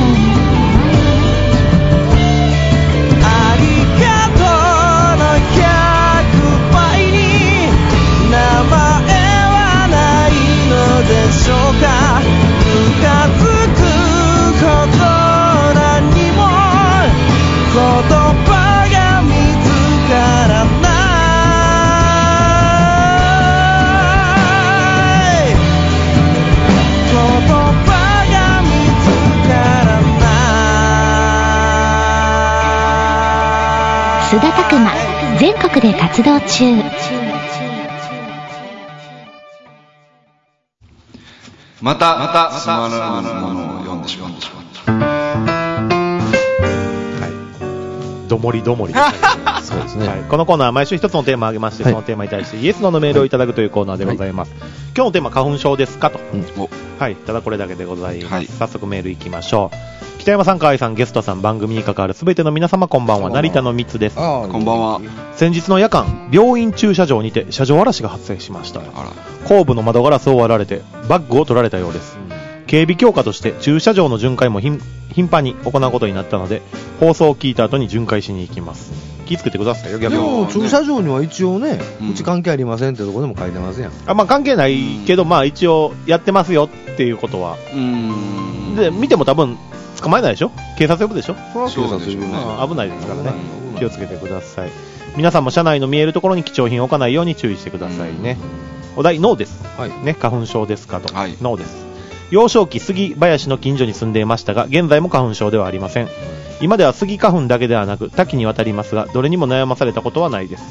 須田拓磨、全国で活動中。 またつまらぬものを読んでしまった。 はい。どもりどもりですね。そうですね。はい。このコーナーは毎週一つのテーマを挙げまして、そのテーマに対してイエスノーのメールをいただくというコーナーでございます。今日のテーマ、花粉症ですかと。はい。ただこれだけでございます。早速メールいきましょう。北山さん、河合さん、ゲストさん、番組に関わるすべての皆様、こんばんは。成田のみつです。 こんばんは。 先日の夜間、病院駐車場にて車上荒らしが発生しました。後部の窓ガラスを割られてバッグを取られたようです。警備強化として駐車場の巡回も頻繁に行うことになったので、放送を聞いた後に巡回しに行きます。気をつけてくださいよ。 でも駐車場には一応ね、うち関係ありませんってとこでも書いてますやん。 まあ関係ないけど、まあ一応やってますよっていうことは。で見ても多分捕まえないでしょ。警察呼ぶでしょ。 そうですね。 危ないですからね。気をつけてください。皆さんも車内の見えるところに貴重品を置かないように注意してくださいね。お題ノーです。ね、花粉症ですかと。ノーです。幼少期杉林の近所に住んでいましたが、現在も花粉症ではありません。今では杉花粉だけではなく多岐にわたりますが、どれにも悩まされたことはないです。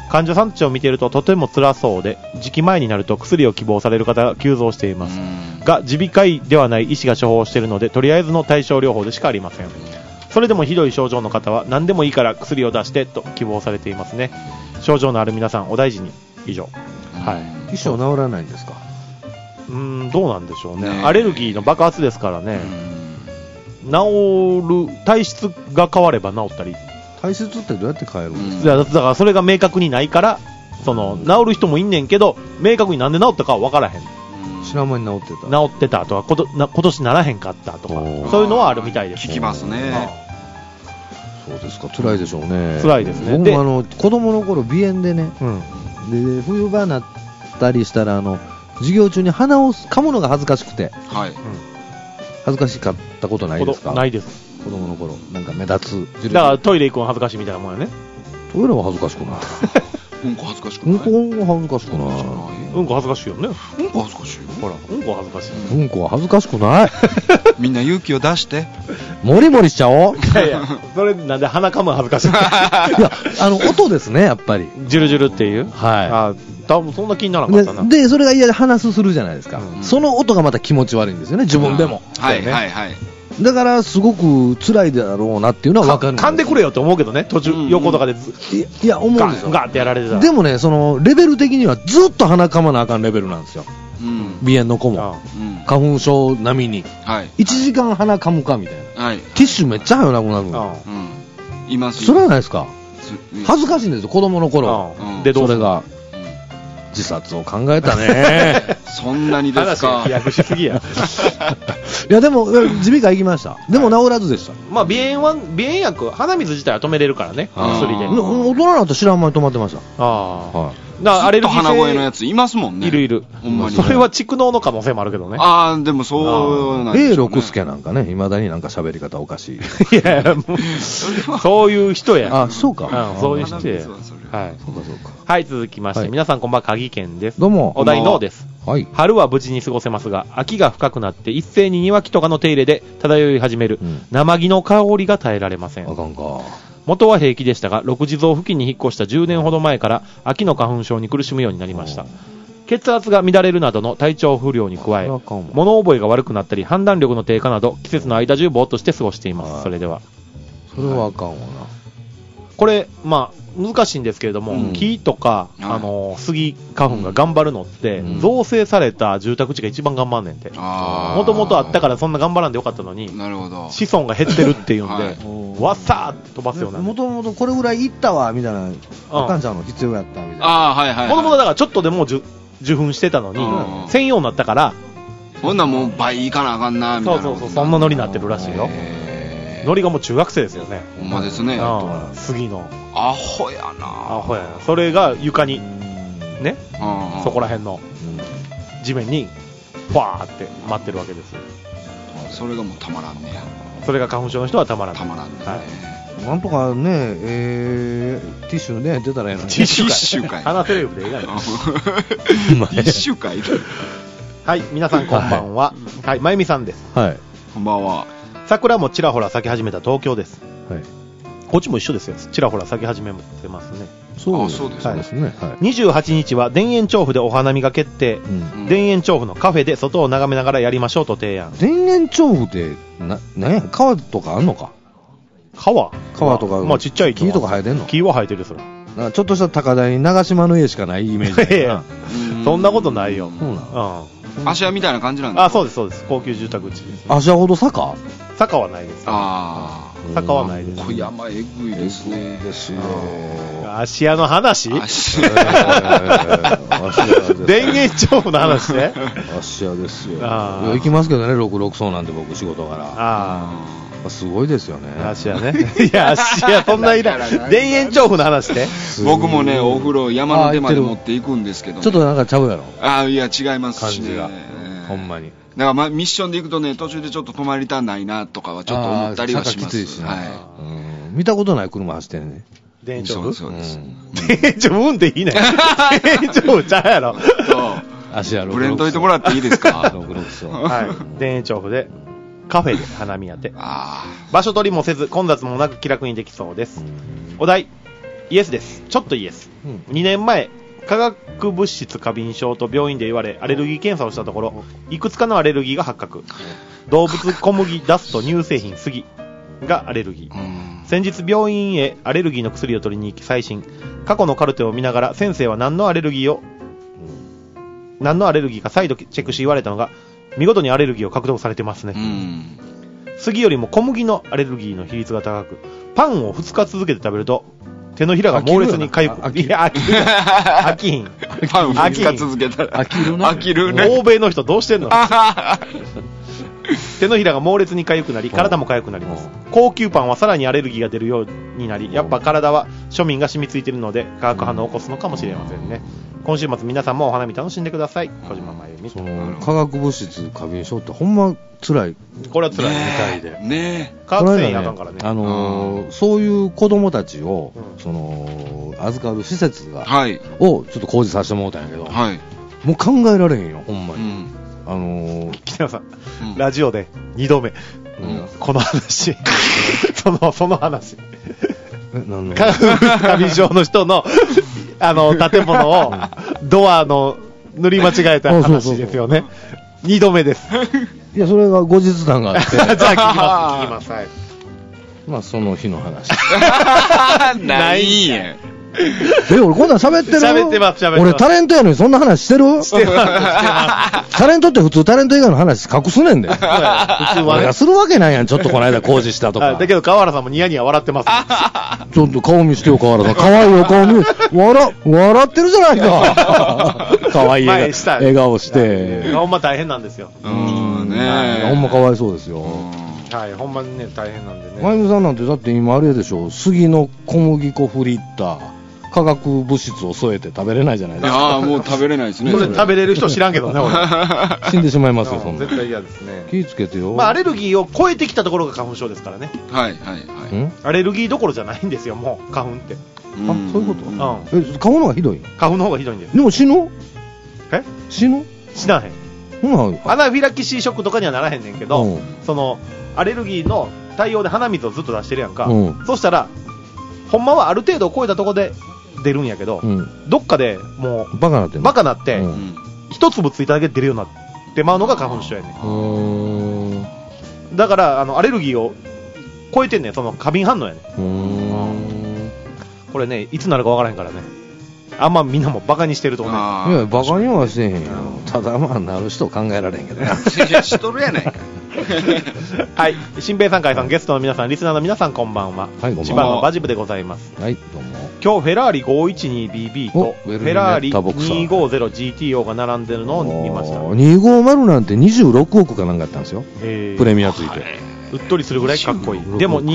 患者さんたちを見ているととても辛そうで、時期前になると薬を希望される方が急増しています。が、耳鼻科医ではない医師が処方しているので、とりあえずの対症療法でしかありません。それでもひどい症状の方は何でもいいから薬を出してと希望されていますね。症状のある皆さんお大事に。以上。はい。 医師は治らないんですか？ どうなんでしょうね。アレルギーの爆発ですからね。治る、体質が変われば治ったり。 体質ってどうやって変えるんですか？ だからそれが明確にないから、治る人もいんねんけど、明確になんで治ったかは分からへん。 知らん間に治ってたとか、今年ならへんかったとか、そういうのはあるみたいです。 聞きますね。 そうですか、辛いでしょうね。 辛いですね。 僕も子供の頃鼻炎でね、で冬場なったりしたら授業中に鼻を噛むのが恥ずかしくて、恥ずかしかったことないですか？ ないです。 子供の頃なんか目立つ。 だからトイレ行くの恥ずかしいみたいなもんやね。 トイレは恥ずかしくない。 うんこ恥ずかしくない。 うんこ恥ずかしくない。 うんこ恥ずかしいよね。 うんこ恥ずかしいよ。 ほら、うんこ恥ずかしい。 うんこは恥ずかしくない。 みんな勇気を出して。 もりもりしちゃおう。 いやいや、それなんで鼻かむ恥ずかしい。いや、音ですね、やっぱり。 ジュルジュルっていう。 はい。 多分そんな気にならなかったな。 で、それが嫌で鼻するじゃないですか。その音がまた気持ち悪いんですよね、自分でも。 はいはいはい。 だからすごく辛いだろうなっていうのは分かる。 噛んでくれよって思うけどね、途中横とかでいや思うんですよ。 ガーってやられてたら。 でもね、そのレベル的にはずっと鼻かまなあかんレベルなんですよ。鼻炎の子も花粉症並みに1時間鼻かむかみたいな。ティッシュめっちゃ早なくなるの。 いますよ。 それはないですか。恥ずかしいんですよ、子供の頃。でそれが自殺を考えたね。 そんなにですか。 飛躍しすぎや。 いやでも耳鼻科行きました。でも治らずでした。 まあ鼻炎薬、鼻水自体は止めれるからね、薬で。 大人になったら知らん間に止まってました。 アレルギー性鼻声のやついますもんね。 いる。ほんまに。それは蓄膿の可能性もあるけどね。 でもそうなんですよね。六助なんかね、未だになんか喋り方おかしい。 いやもうそういう人や。 そうか。 そういう人や。はい。そうか。はい、続きまして、皆さんこんばんは、鍵健です。 どうも。 お題のです。 はい。 春は無事に過ごせますが、秋が深くなって一斉に庭木とかの手入れで漂い始める生木の香りが耐えられません。 あかんか。 元は平気でしたが、六地蔵付近に引っ越した10年ほど前から秋の花粉症に苦しむようになりました。血圧が乱れるなどの体調不良に加え、物覚えが悪くなったり判断力の低下など季節の間中ぼーっとして過ごしています。それではそれはあかんわな。 これまあ難しいんですけれども、木とか、杉花粉が頑張るのって、造成された住宅地が一番頑張んねんて。もともとあったからそんな頑張らんでよかったのに、 なるほど。 子孫が減ってるっていうんで、わっさーって飛ばすような。 もともとこれぐらいいったわみたいな、あかんちゃんの必要やったみたいな。 はいはい。 もともとだからちょっとでも受粉してたのに、専用になったから、 ほんなもう倍いかなあかんなみたいな。 そう、そんなノリになってるらしいよ。ノリがもう中学生ですよね。 ほんまですね。 杉の。 アホやな。 アホやな。それが床に、ね、そこら辺の地面に、ファーって待ってるわけです。 それがもうたまらんねや。 それが花粉症の人はたまらん。 たまらんね。 なんとかね、ティッシュね、出たらええのに。 ティッシュかい。話せるよでいいな。ティッシュかい。 はい、皆さんこんばんは。はい、まゆみさんです。 はい。 こんばんは。 桜もちらほら咲き始めた東京です。 はい。 こっちも一緒ですよ。ちらほら咲き始めてますね。 そうですね。 28日は田園調布でお花見が決定。田園調布のカフェで外を眺めながらやりましょうと提案。 田園調布ってなんや、川とかあんのか。 川とか、 まあちっちゃい木とか生えてんの。 木は生えてるそれ。 ちょっとした高台に長島の家しかないイメージだな。 そんなことないよ。 芦屋みたいな感じなんですか。 そうですそうです。高級住宅地です。 芦屋ほど坂はないです。坂はないです。 小山えぐいですね。 芦屋の話？田園調布の話ね。 芦屋ですよ。行きますけどね、66層なんで僕仕事柄。すごいですよね。 芦屋ね。いや、芦屋そんないらない。田園調布の話ね。 僕もね、お風呂山の手まで持っていくんですけど。 ちょっとなんかちゃうやろ。 いや、違いますしね。 ほんまに。 だからミッションで行くとね、途中でちょっと止まりたないなとかはちょっと思ったりはします。 見たことない車走ってるね。 田園調布？ そうです。 田園調布っていいね。田園調布ちゃうやろ。 芦屋ブレンといてもらっていいですか？ はい。田園調布で。カフェで花見やて。場所取りもせず混雑もなく気楽にできそうです。お題、 イエスです。ちょっとイエス。2年前、化学物質過敏症と病院で言われ、アレルギー検査をしたところ、いくつかのアレルギーが発覚。動物小麦、ダスト、乳製品、杉がアレルギー。先日病院へアレルギーの薬を取りに行き再診。過去のカルテを見ながら先生は何のアレルギーか再度チェックし言われたのが、見事にアレルギーを獲得されてますね。杉よりも小麦のアレルギーの比率が高く、パンを2日続けて食べると手のひらが猛烈にかゆく、いや、飽きひん。 パンを2日続けたら飽きるね。欧米の人どうしてんの手のひらが猛烈にかゆくなり、体もかゆくなります。高級パンはさらにアレルギーが出るようになり、やっぱ体は庶民が染みついているので化学反応を起こすのかもしれませんね。今週末皆さんもお花見楽しんでください。小島真由美。 化学物質過敏症ってほんま辛い。 これは辛いみたいで。ね、化学繊維あかんからね。 そういう子供たちを、預かる施設をちょっと工事させてもらったんやけど、もう考えられへんよ、ほんまに。 北山さん、ラジオで2度目、この話その話化学過敏症の人の建物をドアの塗り間違えた話ですよね。2度目です。 いや、それが後日談があってじゃあ聞きます、はい。 まあその日の話ないやん。 俺こんなん喋ってる？ 喋ってます。 俺タレントやのにそんな話してる？してます。タレントって普通タレント以外の話隠すねんで。普通はね。するわけないやん、ちょっとこの間工事したとか。 だけど川原さんもニヤニヤ笑ってます。 ちょっと顔見してよ、川原さん。可愛いよ、顔見。笑ってるじゃないか。可愛い笑顔して。 ほんま大変なんですよ。 ほんまかわいそうですよ。 はい、ほんまにね、大変なんでね。 まゆみさんなんてだって今あれでしょ、杉の小麦粉振りった化学物質を添えて食べれないじゃないですか。 ああ、もう食べれないですね。 それ食べれる人知らんけどね、俺。 死んでしまいますよ、そんな。 絶対嫌ですね。 気ぃつけてよ。 まあ、アレルギーを超えてきたところが花粉症ですからね。 はい、はい、はい。 アレルギーどころじゃないんですよ、もう、花粉って。 あ、そういうこと？花粉の方がひどい？ 花粉の方がひどいんです。 でも死ぬ？ 死ぬ？死なへん。アナフィラキシーショックとかにはならへんねんけど、アレルギーの対応で鼻水をずっと出してるやんか。そしたら、ほんまはある程度超えたところで、出るんやけど、どっかでもうバカなって、一粒ついただけで出るようになってまうのが花粉症やねん。だからアレルギーを超えてんねん、その過敏反応やねん。これね、いつなるか分からへんからね。あんまみんなもバカにしてると思う。 いや、バカにはしてへんよ。ただまあなる人考えられへんけど。いや、しとるやないか。 はい、新平さん、海さん、ゲストの皆さん、リスナーの皆さん、こんばんは。はい、千葉のバジブでございます。 はい、どうも。 今日フェラーリ 512BB とフェラーリ 250GTO が並んでるのを見ました。 250なんて26億かなんかやったんですよ。プレミアついて。 うっとりするぐらいかっこいい。でも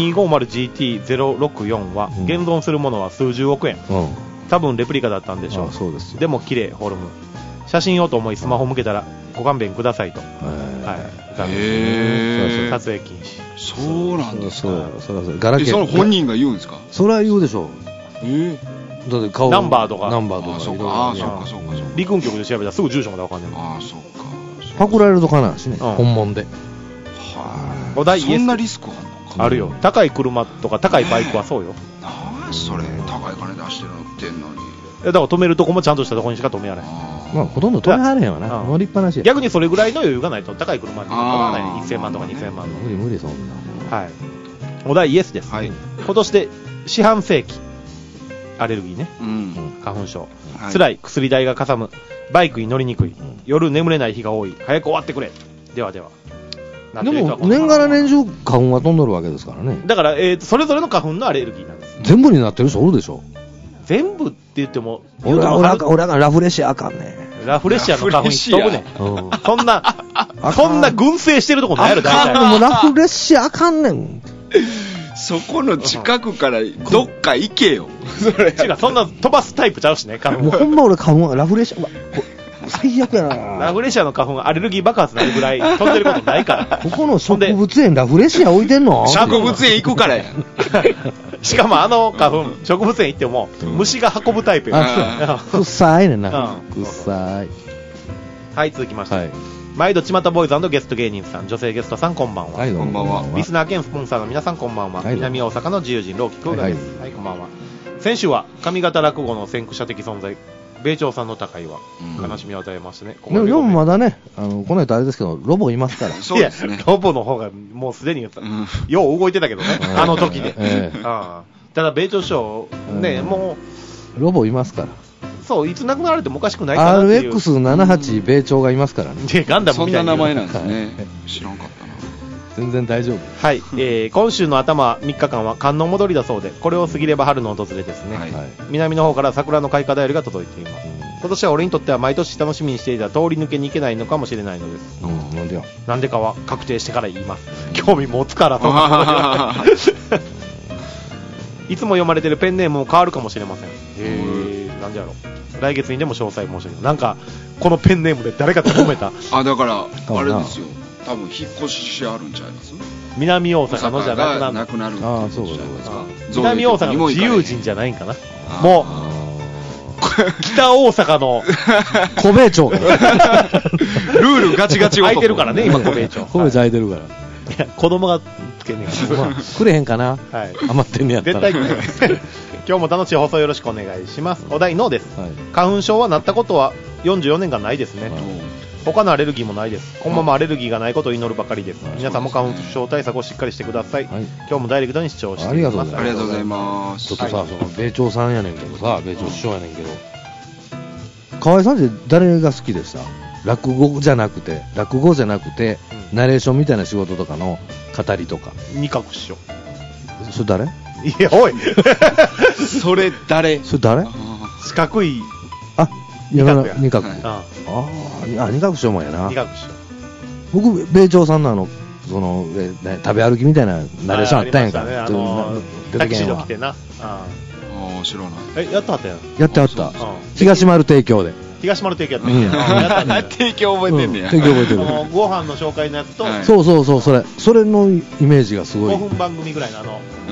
250GT064 は現存するものは数十億円。多分レプリカだったんでしょう。 そうです。 でも綺麗、フォルム。写真をと思いスマホ向けたらご勘弁くださいと。はい。撮影禁止。 そうなんですか。 ガラケー。 その本人が言うんですか？ それは言うでしょう。だって顔ナンバーとか。 そうか。 陸運局で調べたらすぐ住所までわかんない。 ああ、そうか。 パクられるとかなんしね。本物で。 そんなリスクあるのか？あるよ。高い車とか高いバイクはそうよ。 それ高い金出して乗ってんのに。 だから止めるとこもちゃんとしたとこにしか止められない。 まあほとんど止められへんわな。乗りっぱなし。 逆にそれぐらいの余裕がないと高い車に乗らない。1000万とか2000万の。 無理そんな。はい。お題イエスです。今年で四半世紀。アレルギーね。花粉症。辛い。薬代がかさむ。バイクに乗りにくい。夜眠れない日が多い。早く終わってくれ。ではでは。 でも年がら年中花粉は飛んどるわけですからね。 だからそれぞれの花粉のアレルギーなんです。 全部になってる人おるでしょ。 全部って言っても、 俺がラフレシアあかんね。 ラフレシアの花粉飛ぶね。そんな群生してるとこないやろ、大体。 でもラフレシアあかんねん。 そこの近くからどっか行けよ。 違う、そんな飛ばすタイプちゃうしね、花粉。 もうほんま俺花粉、ラフレシア、最悪やな。 ラフレシアの花粉アレルギー爆発になるぐらい飛んでることないから。 ここの植物園ラフレシア置いてんの？ 植物園行くからや。 しかも花粉、植物園行っても虫が運ぶタイプや。 臭いねんな。臭い。 はい、続きまして。毎度ちまたボーイズ&ゲスト芸人さん、女性ゲストさん、こんばんは。 はい、こんばんは。 リスナー兼スポンサーの皆さん、こんばんは。南大阪の自由人、ローキクーガです。はい、こんばんは。 先週は上方落語の先駆者的存在米朝さんの高いは悲しみを与えましたね。 でも4もまだね、この人あれですけど、ロボいますから。 そうですね。ロボの方がもうすでに、よう動いてたけどね、あの時で。ただ、米朝師匠、ね、もう。ロボいますから。 そう、いつ亡くなられてもおかしくないかなっていう。 RX78 米朝がいますからね。 ガンダムみたいな。 そんな名前なんですね。知らんかったな。 全然大丈夫。 はい、今週の頭3日間は寒の戻りだそうで、これを過ぎれば春の訪れですね。はい、南の方から桜の開花便りが届いています。今年は俺にとっては毎年楽しみにしていた通り抜けに行けないのかもしれないのです。 なんでよ。 なんでかは確定してから言います。興味持つからと。いつも読まれてるペンネームも変わるかもしれません。なんでやろう。来月にでも詳細申し上げる。なんかこのペンネームで誰かと褒めた。 だからあれですよ。多分引っ越ししてあるんちゃいます？ 南大阪のじゃなくなる。 そうか。 南大阪の自由人じゃないんかな。もう北大阪の小米町。ルールガチガチ空いてるからね今小米町。 小米町空いてるから。 いや子供がつけんねんから。 くれへんかな。余ってんねやったら。 絶対くれ。今日も楽しい放送よろしくお願いします。お題ノーです。花粉症はなったことは44年間ないですね。他のアレルギーもないです。このままアレルギーがないことを祈るばかりです。皆さんも花粉症対策をしっかりしてください。今日もダイレクトに視聴しています。 ありがとうございます。 ちょっとさ、その米朝さんやねんけどさ、米朝師匠やねんけど、河合さんって誰が好きでした？落語じゃなくて、ナレーションみたいな仕事とかの語りとか。 二角師匠。 それ誰？ いや、おい。 それ誰？ 四角い。 二角。二角師匠もやな。 二角師匠。 僕、米朝さんの食べ歩きみたいなナレーションあったんやんか。 タキシード着てな。 知らない。 やってはったやん。 やってはった。東丸提供で。 東丸提供やってんや。 提供覚えてんねや。 提供覚えてる。 ご飯の紹介のやつと。 そう、それのイメージがすごい。 5分番組ぐらいの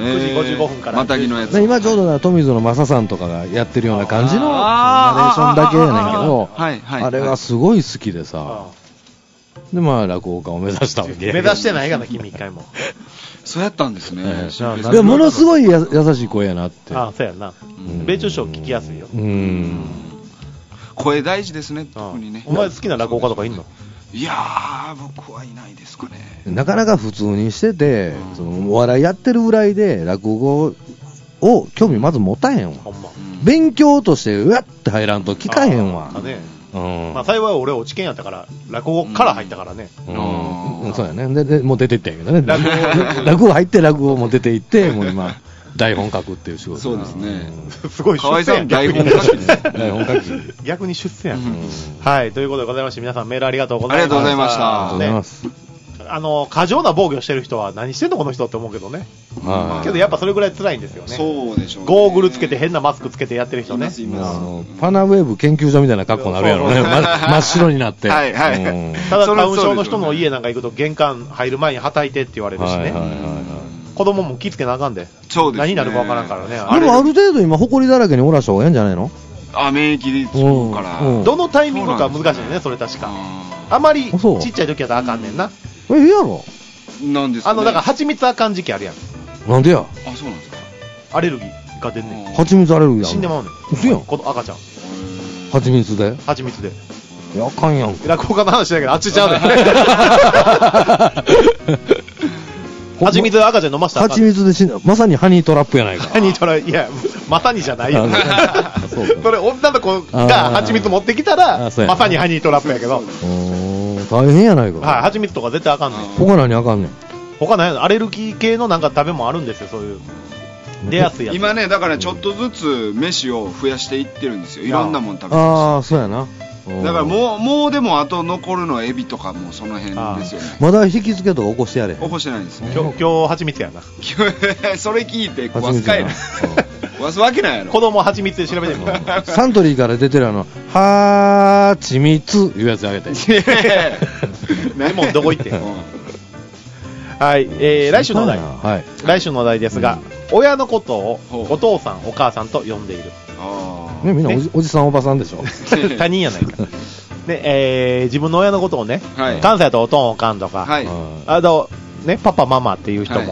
9時55分から。 またぎのやつ。 今ちょうど富水の正さんとかがやってるような感じのナレーションだけやねんけど、あれがすごい好きでさ。で、落語家を目指したわけ。 目指してないかな、君一回も。 そうやったんですね。 でものすごい優しい声やなって。 そうやな。米朝師匠聞きやすいよ。 声大事ですね、特にね。 お前好きな落語家とかいんの？ いやー、僕はいないですかね。 なかなか普通にしてて、お笑いやってるぐらいで落語を興味まず持たへんわ。勉強としてうわって入らんと聞かへんわ。 幸い俺落ち研やったから落語から入ったからね。 そうやね。でもう出ていったんやけどね。落語入って落語も出ていってもう今台本書くっていう仕事。 そうですね。 すごい出世やん。 台本書きね。 台本書き。 逆に出世やん。はい、ということでございまして皆さんメールありがとうございました。 ありがとうございました。 ありがとうございます。 過剰な防御してる人は何してんのこの人って思うけどね。けどやっぱそれぐらい辛いんですよね。 そうでしょうね。 ゴーグルつけて変なマスクつけてやってる人ね。 パナウェーブ研究所みたいな格好になるやろね。真っ白になって。 ただ花粉症の人の家なんか行くと玄関入る前にはたいてって言われるしね。子供も気付けなあかんで。 そうですね。 何になるかわからんからね。 でもある程度今埃だらけにおらした方がええんじゃないの？ 免疫でつくから。 どのタイミングか難しいね、それ確か。あまりちっちゃい時やったらあかんねんな。 いいやろ。 なんですかね。 だから蜂蜜あかん時期あるやん。 なんでや。 そうなんですか。 アレルギーが出んねん。 蜂蜜アレルギーやん。 死んでまうねん。 嘘やん。 この赤ちゃん。 蜂蜜で。いや、あかんやん。 落語家の話だけど、あっちちゃうねん。蜂蜜赤ちゃん飲ましたら蜂蜜で死んだ。まさにハニートラップやないか。 ハニートラップ、いや、まさにじゃないよ。それ、女の子が蜂蜜持ってきたら、まさにハニートラップやけど。 大変やないか。 はい、蜂蜜とか絶対あかんねん。 他何あかんねん。 他何アレルギー系のなんか食べ物あるんですよ、そういう。出やすいやつ。 今ね、だからちょっとずつ飯を増やしていってるんですよ。いろんなもん食べてる。 そうやな。 だからもうでもあと残るのはエビとかもその辺ですよね。 まだ引き付けとか起こしてやれ。 起こしてないんですね。 今日蜂蜜やな。 それ聞いて壊すかいな。壊すわけないやろ。 子供蜂蜜で調べてみる。 サントリーから出てるはちみついうやつあげて。 レモンどこ行ってん。はい、来週のお題。来週のお題ですが、親のことをお父さんお母さんと呼んでいる。 みんなおじさんおばさんでしょ。 他人やないか。で、自分の親のことをね、関西だとおとんおかんとか、あとねパパママっていう人も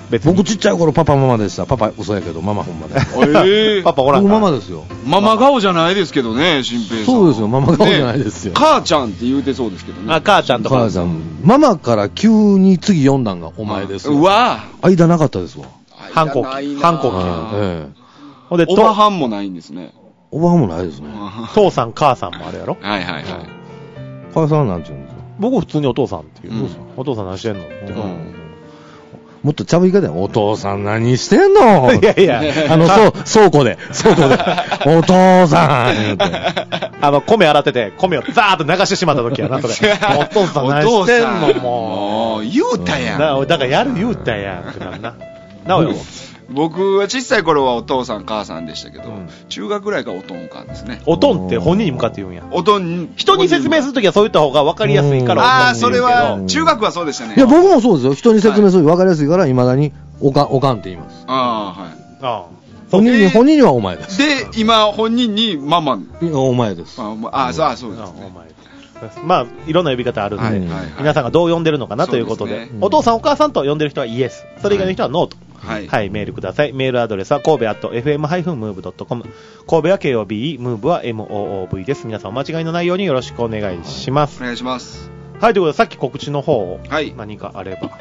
別に。 僕ちっちゃい頃パパママでした。パパ嘘やけど、ママほんまで。 パパおらんか。 僕ママですよ。 ママ顔じゃないですけどね、新平さん。 そうですよ、ママ顔じゃないですよ。 母ちゃんって言うてそうですけどね。 母ちゃんとか。 母ちゃん。ママから急に次読んだんがお前ですよ。 うわ間なかったですわ。 反抗期。反抗期。 ほんで、おばはんもないんですね。 おばはんもないですね。 父さん、母さんもあれやろ。 はいはいはい。 母さんはなんて言うんですか？ 僕普通にお父さんっていう。お父さん何してんの？ もっとちゃぶ言い方や。お父さん何してんの？ いやいや。 倉庫で。お父さん言うて。 米洗ってて、米をザーッと流してしまった時やな、それ。お父さん何してんの？もう。 言うたやん。 だからやる言うたやんってなんな。なおよ。 僕は小さい頃はお父さん母さんでしたけど、中学ぐらいからおとんかんですね。 おとんって本人に向かって言うんや。 おとん人に説明するときはそういった方が分かりやすいからああ、それは中学はそうでしたね。 いや僕もそうですよ。人に説明すると分かりやすいから未だにおかんって言います。 ああ、はい。 本人にはお前です。 で今本人にママ。 お前です。 そうですね。 まあいろんな呼び方あるんで、皆さんがどう呼んでるのかなということで、お父さんお母さんと呼んでる人はイエス、それ以外の人はノーと。はい、メールください。メールアドレスは神戸@fm-move.com。神戸は KOBE、ムーブは MOOV です。皆さんお間違いのないようによろしくお願いします。 お願いします。 はい、ということでさっき告知の方を何かあれば。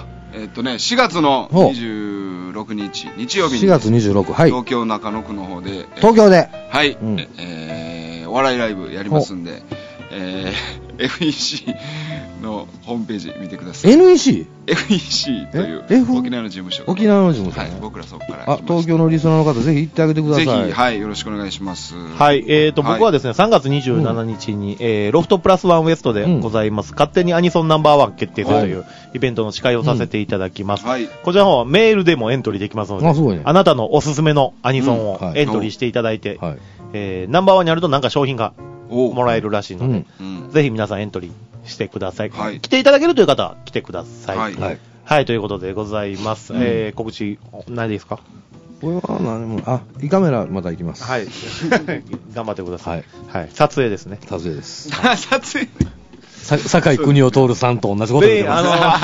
4月の26日、日曜日に。 4月26、はい。 東京中野区の方で。 東京で。 はい。お笑いライブやりますんで、FEC のホームページ見てください。FEC という沖縄の事務所。 沖縄の事務所。 はい、僕らそこから。 東京のリスナーの方ぜひ行ってあげてください。 ぜひ、はい、よろしくお願いします。 はい、僕はですね、3月27日に、ロフトプラスワンウエストでございます、勝手にアニソンナンバーワン決定するというイベントの司会をさせていただきます。こちらの方はメールでもエントリーできますので、あなたのおすすめのアニソンをエントリーしていただいて、ナンバーワンになるとなんか商品がもらえるらしいので、ぜひ皆さんエントリーしてください。来ていただけるという方は来てください。はい、ということでございます。告知、何ですか？ これは何も、胃カメラまた行きます。 はい。頑張ってください。はい。撮影ですね。 撮影です。 撮影酒井邦夫徹さんと同じこと言ってます。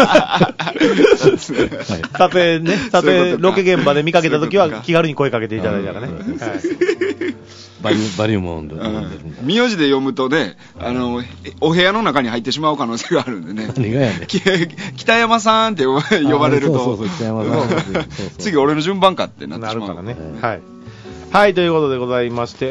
撮影ね、撮影、ロケ現場で見かけたときは気軽に声かけていただいたらね。 バリウム飲んでる。 名字で読むとね、お部屋の中に入ってしまう可能性があるんでね。 何がやねん。 北山さんって呼ばれると、 そう北山さん。 次俺の順番かってなってしまうからね。はい。はい、ということでございまして、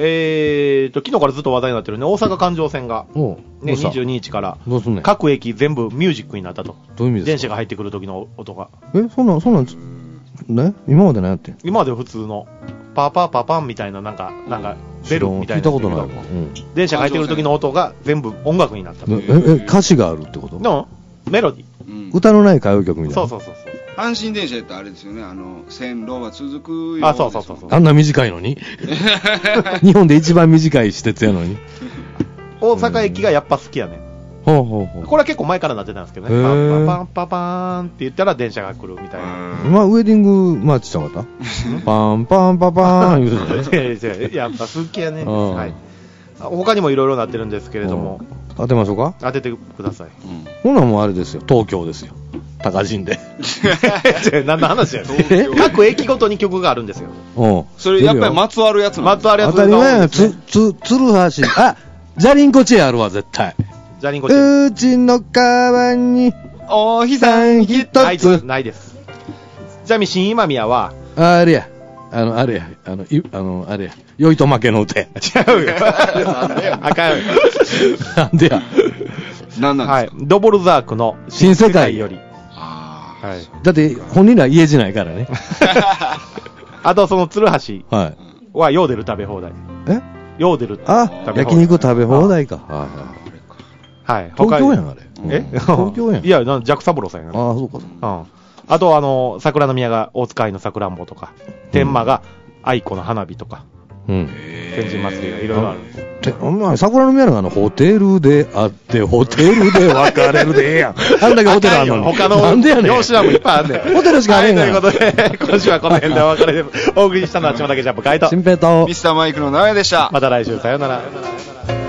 昨日からずっと話題になってるね、大阪環状線が、ね、22日から、各駅全部ミュージックになったと。 どういう意味ですか？ 電車が入ってくる時の音が。 そんなん、ね、今まで何やってん？ 今まで普通の、パパパパンみたいな、なんか、ベルみたいな。 聞いたことないわ。 電車が入ってくる時の音が全部音楽になったと。 歌詞があるってこと？ メロディー。歌のない歌謡曲みたいな。 そう。 阪神電車ってあれですよね、線路は続くよ。 そう。 あんな短いのに日本で一番短い私鉄やのに。 大阪駅がやっぱ好きやね。これは結構前からなってたんですけどね。パンパパンパパーンって言ったら電車が来るみたいな。 まあ、ウェディングマーチちゃうかったパンパンパパーン言うてね。やっぱ好きやね。はい。他にもいろいろなってるんですけれども。 当てましょうか？ 当ててください。 ほなもうあれですよ。東京ですよ。高人で。 何の話やねん。各駅ごとに曲があるんですよ。 それやっぱりまつわるやつまつわるやつ。 当たり前や。鶴橋。ジャリンコチェあるわ、絶対。 ジャリンコチェ。 うちの川に、 お日さん一つ。ないです。じゃみ新今宮は、 あれや。あれや。酔いと負けの歌や。 違うよ。あかんよ。 なんでや。 なんなんですか？ ドボルザークの新世界より。だって本人ら家じないからね。 あとその鶴橋はヨーデル食べ放題。ヨーデル食べ放題。 焼肉食べ放題か。 はい。 東京やんあれ。東京やん。 いや、ジャックサブローさんやん。 そうか。 あと桜の宮が大塚愛のさくらんぼとか、天満が愛子の花火とか。天神祭りがいろいろあるんです。 桜の宮のホテルであって、ホテルで別れるでええやん。あんだけホテルあるのに。 他の4品もいっぱいあるんで。 ホテルしかあれんがな。 ということで、今週はこの辺でお別れでお送りしたのはちまだけジャンプカイト。 新平と。 ミスターマイクの直哉でした。 また来週、さよなら。